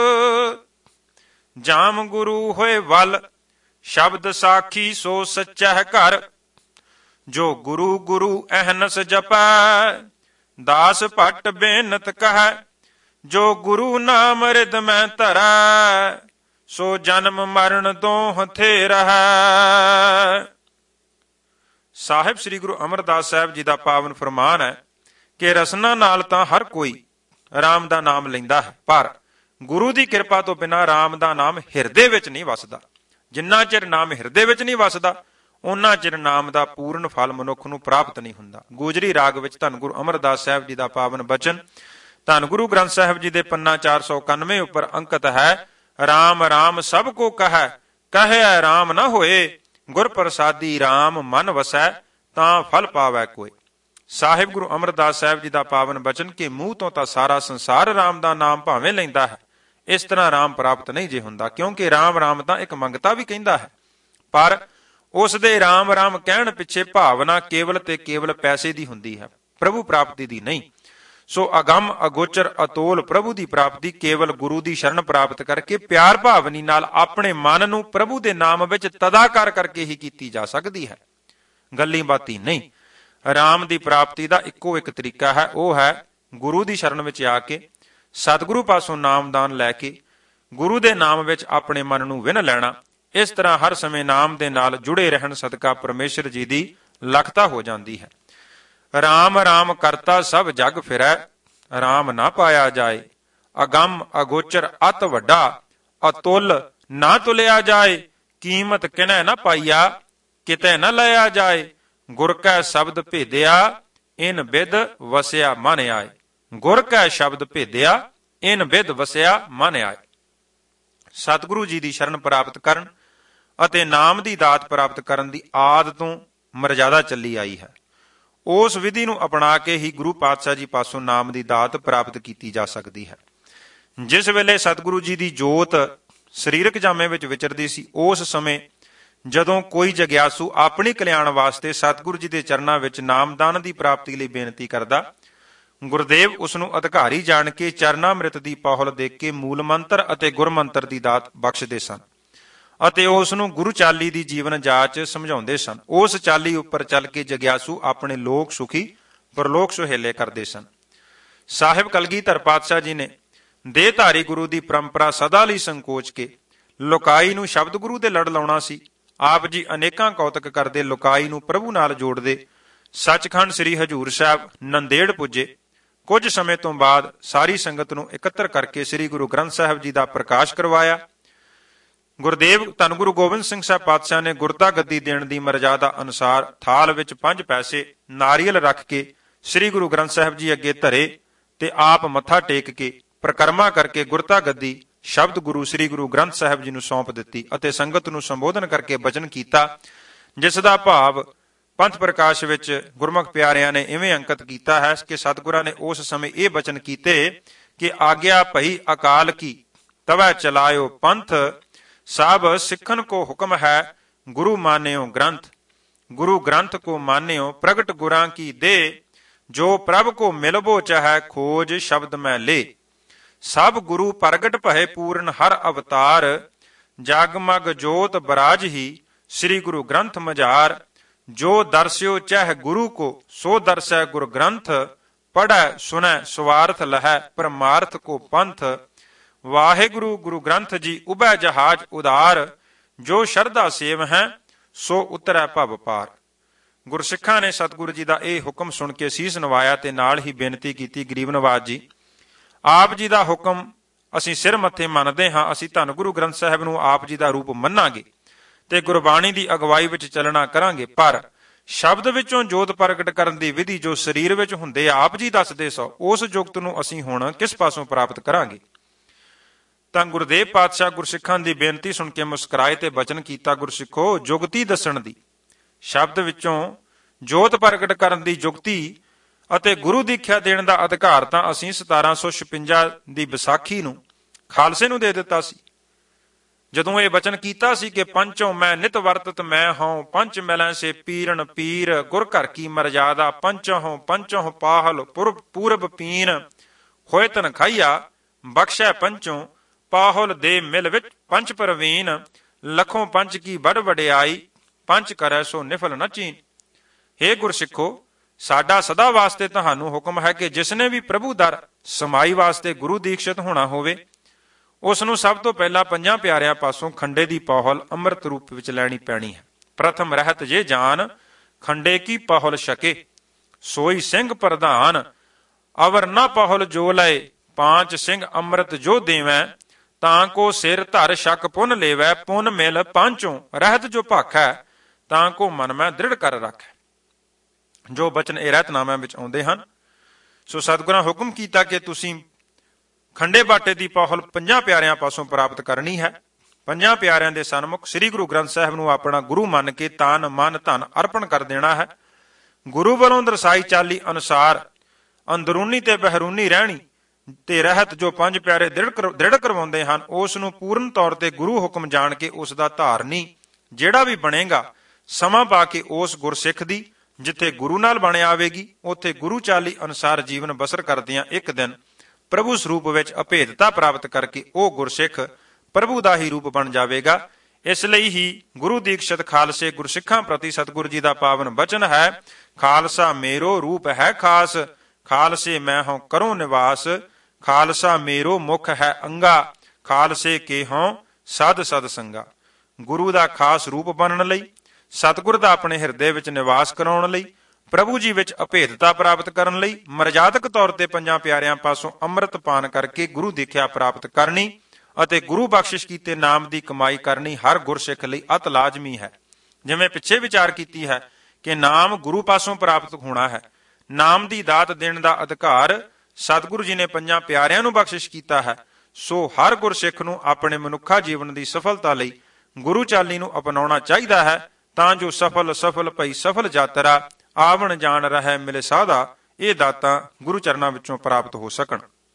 ਜਾਮ ਗੁਰੂ ਹੋਏ ਵੱਲ ਸ਼ਬਦ ਸਾਖੀ ਸੋ ਸੱਚਾ ਘਰ, ਜੋ ਗੁਰੂ ਗੁਰੂ ਅਹਨਸ ਜਪੈ ਦਾਸ ਭੱਟ ਬੇਨਤ ਕਹੈ, ਜੋ ਗੁਰੂ ਨਾਮ ਰਿਦ ਮੈਂ ਧਰੈ ਸੋ ਜਨਮ ਮਰਨ ਦੋਹ ਥੇ ਰਹੈ। ਸਾਹਿਬ ਸ੍ਰੀ ਗੁਰੂ ਅਮਰਦਾਸ ਸਾਹਿਬ ਜੀ ਦਾ ਪਾਵਨ ਫਰਮਾਨ ਹੈ ਕਿ ਰਸਨਾ ਨਾਲ ਤਾਂ ਹਰ ਕੋਈ ਰਾਮ ਦਾ ਨਾਮ ਲੈਂਦਾ ਹੈ, ਪਰ ਗੁਰੂ ਦੀ ਕਿਰਪਾ ਤੋਂ ਬਿਨਾਂ ਰਾਮ ਦਾ ਨਾਮ ਹਿਰਦੇ ਵਿੱਚ ਨਹੀਂ ਵਸਦਾ। ਜਿੰਨਾ ਚਿਰ ਨਾਮ ਹਿਰਦੇ ਵਿੱਚ ਨਹੀਂ ਵਸਦਾ, ਉਹਨਾਂ ਚਿਰ ਨਾਮ ਦਾ ਪੂਰਨ ਫਲ ਮਨੁੱਖ ਨੂੰ ਪ੍ਰਾਪਤ ਨਹੀਂ ਹੁੰਦਾ। ਗੋਜਰੀ ਰਾਗ ਵਿੱਚ ਧੰਨ ਗੁਰੂ ਅਮਰਦਾਸ ਸਾਹਿਬ ਜੀ ਦਾ ਪਾਵਨ ਬਚਨ ਧੰਨ ਗੁਰੂ ਗ੍ਰੰਥ ਸਾਹਿਬ ਜੀ ਦੇ ਪੰਨਾ ਚਾਰ ਸੌ ਇਕਾਨਵੇਂ ਉੱਪਰ ਅੰਕਿਤ ਹੈ। ਰਾਮ ਰਾਮ ਸਭ ਕੋ ਕਹੈ, ਕਹਿਆ ਰਾਮ ਨਾ ਹੋਏ, ਗੁਰ ਪ੍ਰਸਾਦੀ ਰਾਮ ਮਨ ਵਸੈ, ਤਾਂ ਫਲ ਪਾਵੈ ਕੋਈ। ਸਾਹਿਬ ਗੁਰੂ ਅਮਰਦਾਸ ਸਾਹਿਬ ਜੀ ਦਾ ਪਾਵਨ ਬਚਨ ਕਿ ਮੂੰਹ ਤੋਂ ਤਾਂ ਸਾਰਾ ਸੰਸਾਰ ਰਾਮ ਦਾ ਨਾਮ ਭਾਵੇਂ ਲੈਂਦਾ ਹੈ, ਇਸ ਤਰ੍ਹਾਂ ਰਾਮ ਪ੍ਰਾਪਤ ਨਹੀਂ ਜੇ ਹੁੰਦਾ, ਕਿਉਂਕਿ ਰਾਮ ਰਾਮ ਤਾਂ ਇੱਕ ਮੰਗਤਾ ਵੀ ਕਹਿੰਦਾ ਹੈ, ਪਰ ਉਸ ਦੇ ਰਾਮ ਰਾਮ ਕਹਿਣ ਪਿੱਛੇ ਭਾਵਨਾ ਕੇਵਲ ਤੇ ਕੇਵਲ ਪੈਸੇ ਦੀ ਹੁੰਦੀ ਹੈ, ਪ੍ਰਭੂ ਪ੍ਰਾਪਤੀ ਦੀ ਨਹੀਂ। ਸੋ ਅਗੰਮ ਅਗੋਚਰ ਅਤੋਲ ਪ੍ਰਭੂ ਦੀ ਪ੍ਰਾਪਤੀ ਕੇਵਲ ਗੁਰੂ ਦੀ ਸ਼ਰਨ ਪ੍ਰਾਪਤ ਕਰਕੇ ਪਿਆਰ ਭਾਵਨੀ ਨਾਲ ਆਪਣੇ ਮਨ ਨੂੰ ਪ੍ਰਭੂ ਦੇ ਨਾਮ ਵਿੱਚ ਤਦਾਕਾਰ ਕਰਕੇ ਹੀ ਕੀਤੀ ਜਾ ਸਕਦੀ ਹੈ, ਗੱਲੀ ਬਾਤੀ ਨਹੀਂ। ਰਾਮ ਦੀ ਪ੍ਰਾਪਤੀ ਦਾ ਇੱਕੋ ਇੱਕ ਤਰੀਕਾ ਹੈ, ਉਹ ਹੈ ਗੁਰੂ ਦੀ ਸ਼ਰਨ ਵਿੱਚ ਆ ਕੇ ਸਤਿਗੁਰੂ ਪਾਸੋਂ ਨਾਮਦਾਨ ਲੈ ਕੇ ਗੁਰੂ ਦੇ ਨਾਮ ਵਿੱਚ ਆਪਣੇ ਮਨ ਨੂੰ ਵਿੰਨ ਲੈਣਾ। ਇਸ ਤਰ੍ਹਾਂ ਹਰ ਸਮੇਂ ਨਾਮ ਦੇ ਨਾਲ ਜੁੜੇ ਰਹਿਣ ਸਦਕਾ ਪਰਮੇਸ਼ਰ ਜੀ ਦੀ ਲਖਤਾ ਹੋ ਜਾਂਦੀ ਹੈ। ਰਾਮ ਰਾਮ ਕਰਤਾ ਸਭ ਜਗ ਫਿਰੈ, ਰਾਮ ਨਾ ਪਾਇਆ ਜਾਏ, ਅਗੰਮ ਅਗੋਚਰ ਅਤ ਵੱਡਾ, ਅਤੁੱਲ ਨਾ ਤੁਲਿਆ ਜਾਏ, ਕੀਮਤ ਕਿਨੈ ਨਾ ਪਾਈਆ, ਕਿਤੇ ਨਾ ਲਿਆ ਜਾਏ, ਗੁਰ ਕੈ ਸ਼ਬਦ ਭੇਦਿਆ, ਇਨ ਬਿਦ ਵਸਿਆ ਮਨ ਆਏ, ਗੁਰ ਕੈ ਸ਼ਬਦ ਭੇਦਿਆ, ਇਨ ਬਿਦ ਵਸਿਆ ਮਨ ਆਏ। ਸਤਿਗੁਰੂ ਜੀ ਦੀ ਸ਼ਰਨ ਪ੍ਰਾਪਤ ਕਰਨ ਅਤੇ ਨਾਮ ਦੀ ਦਾਤ ਪ੍ਰਾਪਤ ਕਰਨ ਦੀ ਆਦ ਤੋਂ ਮਰਜ਼ਾਦਾ ਚੱਲੀ ਆਈ ਹੈ। ਉਸ ਵਿਧੀ ਨੂੰ ਅਪਣਾ ਕੇ ਹੀ ਗੁਰੂ ਪਾਤਸ਼ਾਹ ਜੀ ਪਾਸੋਂ ਨਾਮ ਦੀ ਦਾਤ ਪ੍ਰਾਪਤ ਕੀਤੀ ਜਾ ਸਕਦੀ ਹੈ। ਜਿਸ ਵੇਲੇ ਸਤਿਗੁਰੂ ਜੀ ਦੀ ਜੋਤ ਸਰੀਰਕ ਜਾਮੇ ਵਿੱਚ ਵਿਚਰਦੀ ਸੀ, ਉਸ ਸਮੇਂ ਜਦੋਂ ਕੋਈ ਜਗਿਆਸੂ ਆਪਣੀ ਕਲਿਆਣ ਵਾਸਤੇ ਸਤਿਗੁਰੂ ਜੀ ਦੇ ਚਰਨਾਂ ਵਿੱਚ ਨਾਮਦਾਨ ਦੀ ਪ੍ਰਾਪਤੀ ਲਈ ਬੇਨਤੀ ਕਰਦਾ, ਗੁਰਦੇਵ ਉਸ ਨੂੰ ਅਧਿਕਾਰੀ ਜਾਣ ਕੇ ਚਰਨਾਮ੍ਰਿਤ ਦੀ ਪਹੁਲ ਦੇ ਕੇ ਮੂਲ ਮੰਤਰ ਅਤੇ ਗੁਰਮੰਤਰ ਦੀ ਦਾਤ ਬਖਸ਼ਦੇ ਸਨ ਅਤੇ ਉਸ ਨੂੰ ਗੁਰੂ ਚਾਲੀ ਦੀ ਜੀਵਨ ਜਾਚ ਸਮਝਾਉਂਦੇ ਸਨ। ਉਸ ਚਾਲੀ ਉੱਪਰ ਚੱਲ ਕੇ ਜਗਿਆਸੂ ਆਪਣੇ ਲੋਕ ਸੁਖੀ ਪਰਲੋਕ ਸੁਹੇਲੇ ਕਰਦੇ ਸਨ। ਸਾਹਿਬ ਕਲਗੀਧਰ ਪਾਤਸ਼ਾਹ ਜੀ ਨੇ ਦੇਹਧਾਰੀ ਗੁਰੂ ਦੀ ਪਰੰਪਰਾ ਸਦਾ ਲਈ ਸੰਕੋਚ ਕੇ ਲੋਕਾਈ ਨੂੰ ਸ਼ਬਦ ਗੁਰੂ ਦੇ ਲੜ ਲਾਉਣਾ ਸੀ। ਆਪ ਜੀ ਅਨੇਕਾਂ ਕੌਤਕ ਕਰਦੇ ਲੋਕਾਈ ਨੂੰ ਪ੍ਰਭੂ ਨਾਲ ਜੋੜਦੇ ਸੱਚਖੰਡ ਸ੍ਰੀ ਹਜ਼ੂਰ ਸਾਹਿਬ ਨੰਦੇੜ ਪੁੱਜੇ। ਕੁਝ ਸਮੇਂ ਤੋਂ ਬਾਅਦ ਸਾਰੀ ਸੰਗਤ ਨੂੰ ਇਕੱਤਰ ਕਰਕੇ ਸ੍ਰੀ ਗੁਰੂ ਗ੍ਰੰਥ ਸਾਹਿਬ ਜੀ ਦਾ ਪ੍ਰਕਾਸ਼ ਕਰਵਾਇਆ। ਗੁਰਦੇਵ ਧੰਨ ਗੁਰੂ ਗੋਬਿੰਦ ਸਿੰਘ ਸਾਹਿਬ ਪਾਤਸ਼ਾਹ ਨੇ ਗੁਰਤਾ ਗੱਦੀ ਦੇਣ ਦੀ ਮਰਜ਼ਾਦਾ ਅਨੁਸਾਰ ਥਾਲ ਵਿੱਚ ਪੰਜ ਪੈਸੇ ਨਾਰੀਅਲ ਰੱਖ ਕੇ ਸ੍ਰੀ ਗੁਰੂ ਗ੍ਰੰਥ ਸਾਹਿਬ ਜੀ ਅੱਗੇ ਧਰੇ ਤੇ ਆਪ ਮੱਥਾ ਟੇਕ ਕੇ ਪ੍ਰਕਰਮਾ ਕਰਕੇ ਗੁਰਤਾ ਗੱਦੀ ਸ਼ਬਦ ਗੁਰੂ ਸ੍ਰੀ ਗੁਰੂ ਗ੍ਰੰਥ ਸਾਹਿਬ ਜੀ ਨੂੰ ਸੌਂਪ ਦਿੱਤੀ ਅਤੇ ਸੰਗਤ ਨੂੰ ਸੰਬੋਧਨ ਕਰਕੇ ਬਚਨ ਕੀਤਾ, ਜਿਸ ਦਾ ਭਾਵ ਪੰਥ ਪ੍ਰਕਾਸ਼ ਵਿੱਚ ਗੁਰਮੁਖ ਪਿਆਰਿਆਂ ਨੇ ਇਵੇਂ ਅੰਕਿਤ ਕੀਤਾ ਹੈ ਕਿ ਸਤਿਗੁਰਾਂ ਨੇ ਉਸ ਸਮੇਂ ਇਹ ਬਚਨ ਕੀਤੇ ਕਿ ਆਗਿਆ ਭਈ ਅਕਾਲ ਕੀ ਤਵੈ ਚਲਾਇਓ ਪੰਥ, ਸਭ ਸਿੱਖਨ ਕੋ ਹੁਕਮ ਹੈ ਗੁਰੂ ਮਾਨਿਓ ਗ੍ਰੰਥ, ਗੁਰੂ ਗ੍ਰੰਥ ਕੋ ਮਾਨਿਓ ਪ੍ਰਗਟ ਗੁਰਾਂ ਕੀ ਦੇ, ਜੋ ਪ੍ਰਭ ਕੋ ਮਿਲਬੋ ਚਾਹੈ ਖੋਜ ਸ਼ਬਦ ਮੈਂ ਲੇ, ਸਭ ਗੁਰੂ ਪ੍ਰਗਟ ਭਏ ਪੂਰਨ ਹਰ ਅਵਤਾਰ, ਜਗਮਗ ਜੋਤ ਬਰਾਜ ਹੀ ਸ੍ਰੀ ਗੁਰੂ ਗ੍ਰੰਥ ਮਝਾਰ, ਜੋ ਦਰਸਿਓ ਚਾਹ ਗੁਰੂ ਕੋ ਸੋ ਦਰਸੈ ਗੁਰ ਗ੍ਰੰਥ, ਪੜੈ ਸੁਨੈ ਸੁਵਾਰਥ ਲਹੈ ਪਰਮਾਰਥ ਕੋ ਪੰਥ, ਵਾਹਿਗੁਰੂ ਗੁਰੂ ਗ੍ਰੰਥ ਜੀ ਉਭੈ ਜਹਾਜ ਉਦਾਰ, ਜੋ ਸ਼ਰਧਾ ਸੇਵ ਹੈ ਸੋ ਉਤਰੈ ਭਵ ਪਾਰ। ਗੁਰਸਿੱਖਾਂ ਨੇ ਸਤਿਗੁਰੂ ਜੀ ਦਾ ਇਹ ਹੁਕਮ ਸੁਣ ਕੇ ਸੀਸ ਨਵਾਇਆ ਤੇ ਨਾਲ ਹੀ ਬੇਨਤੀ ਕੀਤੀ, ਗਰੀਬ ਨਵਾਜ ਜੀ, ਆਪ ਜੀ ਦਾ ਹੁਕਮ ਅਸੀਂ ਸਿਰ ਮੱਥੇ ਮੰਨਦੇ ਹਾਂ। ਅਸੀਂ ਧੰਨ ਗੁਰੂ ਗ੍ਰੰਥ ਸਾਹਿਬ ਨੂੰ ਆਪ ਜੀ ਦਾ ਰੂਪ ਮੰਨਾਂਗੇ ਤੇ ਗੁਰਬਾਣੀ ਦੀ ਅਗਵਾਈ ਵਿੱਚ ਚੱਲਣਾ ਕਰਾਂਗੇ, ਪਰ ਸ਼ਬਦ ਵਿੱਚੋਂ ਜੋਤ ਪ੍ਰਗਟ ਕਰਨ ਦੀ ਵਿਧੀ ਜੋ ਸਰੀਰ ਵਿੱਚ ਹੁੰਦੇ ਆਪ ਜੀ ਦੱਸਦੇ ਸੋ, ਉਸ ਜੁਗਤ ਨੂੰ ਅਸੀਂ ਹੁਣ ਕਿਸ ਪਾਸੋਂ ਪ੍ਰਾਪਤ ਕਰਾਂਗੇ। ਤਾਂ ਗੁਰਦੇਵ ਪਾਤਸ਼ਾਹ ਗੁਰਸਿੱਖਾਂ ਦੀ ਬੇਨਤੀ ਸੁਣ ਕੇ ਮੁਸਕਰਾਏ ਤੇ ਬਚਨ ਕੀਤਾ, ਗੁਰਸਿੱਖੋ, ਜੁਗਤੀ ਦੱਸਣ ਦੀ, ਸ਼ਬਦ ਵਿੱਚੋਂ ਜੋਤ ਪ੍ਰਗਟ ਕਰਨ ਦੀ ਜੁਗਤੀ ਅਤੇ ਗੁਰੂ ਦੀਖਿਆ ਦੇਣ ਦਾ ਅਧਿਕਾਰ ਤਾਂ ਅਸੀਂ ਸਤਾਰਾਂ ਸੌ ਛਪੰਜਾ ਦੀ ਵਿਸਾਖੀ ਨੂੰ ਖਾਲਸੇ ਨੂੰ ਦੇ ਦਿੱਤਾ ਸੀ। ਜਦੋਂ ਇਹ ਬਚਨ ਕੀਤਾ ਸੀ ਕਿ ਪੰਚੋਂ ਮੈਂ ਨਿਤ ਵਰਤਤ ਮੈਂ ਹਉ, ਪੰਚ ਮਿਲੈ ਸੇ ਪੀਰਨ ਪੀਰ, ਗੁਰ ਘਰ ਕੀ ਮਰਜ਼ਾਦਾ, ਪੰਚਹੁ ਪੰਚਹੁ ਪਾਹਲ ਪੂਰਬ ਪੀਨ, ਹੋਏ ਤਨ ਖਾਈਆ ਬਖਸ਼ੈ ਪੰਚੋਂ, ਪਾਹੁਲ ਦੇ ਮਿਲ ਵਿੱਚ ਪੰਚ ਪ੍ਰਵੀਨ, ਲਖੋਂ ਪੰਚ ਕੀ ਬੜ ਵਡਿਆਈ, ਪੰਚ ਕਰੈ ਸੋ ਨਿਫਲ ਨ ਚੀਨ। ਹੇ ਗੁਰਸਿੱਖੋ, ਸਾਡਾ ਸਦਾ ਵਾਸਤੇ ਤੁਹਾਨੂੰ ਹੁਕਮ ਹੈ ਕਿ ਜਿਸਨੇ ਵੀ ਪ੍ਰਭੂ ਦਰ ਸਮਾਈ ਵਾਸਤੇ ਗੁਰੂ ਦੀਕਸ਼ਿਤ ਹੋਣਾ ਹੋਵੇ, ਉਸ ਨੂੰ ਸਭ ਤੋਂ ਪਹਿਲਾਂ ਪੰਜਾਂ ਪਿਆਰਿਆਂ ਪਾਸੋਂ ਖੰਡੇ ਦੀ ਪਹੁਲ ਅੰਮ੍ਰਿਤ ਰੂਪ ਵਿੱਚ ਲੈਣੀ ਪੈਣੀ ਹੈ। ਪ੍ਰਥਮ ਰਹਿਤ ਜੇ ਜਾਨ, ਖੰਡੇ ਕੀ ਪਹੁਲ ਛਕੇ, ਸੋਈ ਸਿੰਘ ਪ੍ਰਧਾਨ, ਅਵਰ ਨਾ ਪਹੁਲ ਜੋ ਲਏ, ਪਾਂਚ ਸਿੰਘ ਅੰਮ੍ਰਿਤ ਜੋ ਦੇਵੈ, ਤਾਂ ਕੋ ਸਿਰ ਧਰ ਸ਼ਕ ਪੁੰਨ ਲੇਵੈ, ਪੁੰਨ ਮਿਲ ਪਾਂਚੋਂ ਰਹਿਤ ਜੋ ਭਾਖੈ, ਤਾਂ ਕੋ ਮਨ ਮੈਂ ਦ੍ਰਿੜ ਕਰ ਰੱਖੈ। ਜੋ ਬਚਨ ਇਹ ਰਹਿਤਨਾਮਿਆਂ ਵਿੱਚ ਆਉਂਦੇ ਹਨ। ਸੋ ਸਤਿਗੁਰਾਂ ਹੁਕਮ ਕੀਤਾ ਕਿ ਤੁਸੀਂ ਖੰਡੇ ਬਾਟੇ ਦੀ ਪਹੁਲ ਪੰਜਾਂ ਪਿਆਰਿਆਂ ਪਾਸੋਂ ਪ੍ਰਾਪਤ ਕਰਨੀ ਹੈ। ਪੰਜਾਂ ਪਿਆਰਿਆਂ ਦੇ ਸਨਮੁਖ ਸ੍ਰੀ ਗੁਰੂ ਗ੍ਰੰਥ ਸਾਹਿਬ ਨੂੰ ਆਪਣਾ ਗੁਰੂ ਮੰਨ ਕੇ ਤਨ ਮਨ ਧਨ ਅਰਪਣ ਕਰ ਦੇਣਾ ਹੈ। ਗੁਰੂ ਵੱਲੋਂ ਦਰਸਾਈ ਚਾਲੀ ਅਨੁਸਾਰ ਅੰਦਰੂਨੀ ਤੇ ਬਹਿਰੂਨੀ ਰਹਿਣੀ ਤੇ ਰਹਿਤ ਜੋ ਪੰਜ ਪਿਆਰੇ ਦ੍ਰਿੜ ਕਰਵਾਉਂਦੇ ਹਨ, ਉਸ ਨੂੰ ਪੂਰਨ ਤੌਰ ਤੇ ਗੁਰੂ ਹੁਕਮ ਜਾਣ ਕੇ ਉਸ ਦਾ ਧਾਰਨੀ ਜਿਹੜਾ ਵੀ ਬਣੇਗਾ, ਸਮਾਂ ਪਾ ਕੇ ਉਸ ਗੁਰਸਿੱਖ ਦੀ ਜਿੱਥੇ ਗੁਰੂ ਨਾਲ ਬਣ ਆਵੇਗੀ, ਉੱਥੇ ਗੁਰੂ ਚਾਲੀ ਅਨੁਸਾਰ ਜੀਵਨ ਬਸਰ ਕਰਦਿਆਂ ਇੱਕ ਦਿਨ ਪ੍ਰਭੂ ਸਰੂਪ ਵਿੱਚ ਅਭੇਦਤਾ ਪ੍ਰਾਪਤ ਕਰਕੇ ਉਹ ਗੁਰਸਿੱਖ ਪ੍ਰਭੂ ਦਾ ਹੀ ਰੂਪ ਬਣ ਜਾਵੇਗਾ। ਇਸ ਲਈ ਹੀ ਗੁਰੂ ਦੀਕਸ਼ਿਤ ਖਾਲਸੇ ਗੁਰਸਿੱਖਾਂ ਪ੍ਰਤੀ ਸਤਿਗੁਰੂ ਜੀ ਦਾ ਪਾਵਨ ਬਚਨ ਹੈ, ਖਾਲਸਾ ਮੇਰੋ ਰੂਪ ਹੈ ਖਾਸ, ਖਾਲਸੇ ਮੈਂ ਹਉ ਕਰੋ ਨਿਵਾਸ, ਖਾਲਸਾ ਮੇਰੋ ਮੁਖ ਹੈ ਅੰਗਾ, ਖਾਲਸੇ ਕੇ ਹਉ ਸਦ ਸਦ ਸੰਗਾ। ਗੁਰੂ ਦਾ ਖਾਸ ਰੂਪ ਬਣਨ ਲਈ, ਸਤਿਗੁਰ ਦਾ ਆਪਣੇ ਹਿਰਦੇ ਵਿੱਚ ਨਿਵਾਸ ਕਰਾਉਣ ਲਈ, ਪ੍ਰਭੂ ਜੀ ਵਿੱਚ ਅਭੇਦਤਾ ਪ੍ਰਾਪਤ ਕਰਨ ਲਈ, ਮਰਜ਼ਾਦਕ ਤੌਰ ਤੇ ਪੰਜਾਂ ਪਿਆਰਿਆਂ ਪਾਸੋਂ ਅੰਮ੍ਰਿਤ ਪਾਨ ਕਰਕੇ ਗੁਰੂ ਦੀਖਿਆ ਪ੍ਰਾਪਤ ਕਰਨੀ ਅਤੇ ਗੁਰੂ ਬਖਸ਼ਿਸ਼ ਕੀਤੇ ਨਾਮ ਦੀ ਕਮਾਈ ਕਰਨੀ ਹਰ ਗੁਰਸਿੱਖ ਲਈ ਅਤ ਲਾਜ਼ਮੀ ਹੈ। ਜਿਵੇਂ ਪਿੱਛੇ ਵਿਚਾਰ ਕੀਤੀ ਹੈ ਕਿ ਨਾਮ ਗੁਰੂ ਪਾਸੋਂ ਪ੍ਰਾਪਤ ਹੋਣਾ ਹੈ। ਨਾਮ ਦੀ ਦਾਤ ਦੇਣ ਦਾ ਅਧਿਕਾਰ ਸਤਿਗੁਰੂ ਜੀ ਨੇ ਪੰਜਾਂ ਪਿਆਰਿਆਂ ਨੂੰ ਬਖਸ਼ਿਸ਼ ਕੀਤਾ ਹੈ। ਸੋ ਹਰ ਗੁਰਸਿੱਖ ਨੂੰ ਆਪਣੇ ਮਨੁੱਖਾ ਜੀਵਨ ਦੀ ਸਫਲਤਾ ਲਈ ਗੁਰੂ ਚਾਲੀ ਨੂੰ ਅਪਣਾਉਣਾ ਚਾਹੀਦਾ ਹੈ, ਤਾਂ ਜੋ ਸਫਲ ਸਫਲ ਭਈ ਸਫਲ ਯਾਤਰਾ ਆਵਣ ਜਾਣ ਰਹਿ ਮਿਲੇ ਸਾਧਾ ਇਹ ਦਾਤਾਂ ਗੁਰੂ ਚਰਨਾਂ ਵਿੱਚੋਂ ਪ੍ਰਾਪਤ ਹੋ ਸਕਣ।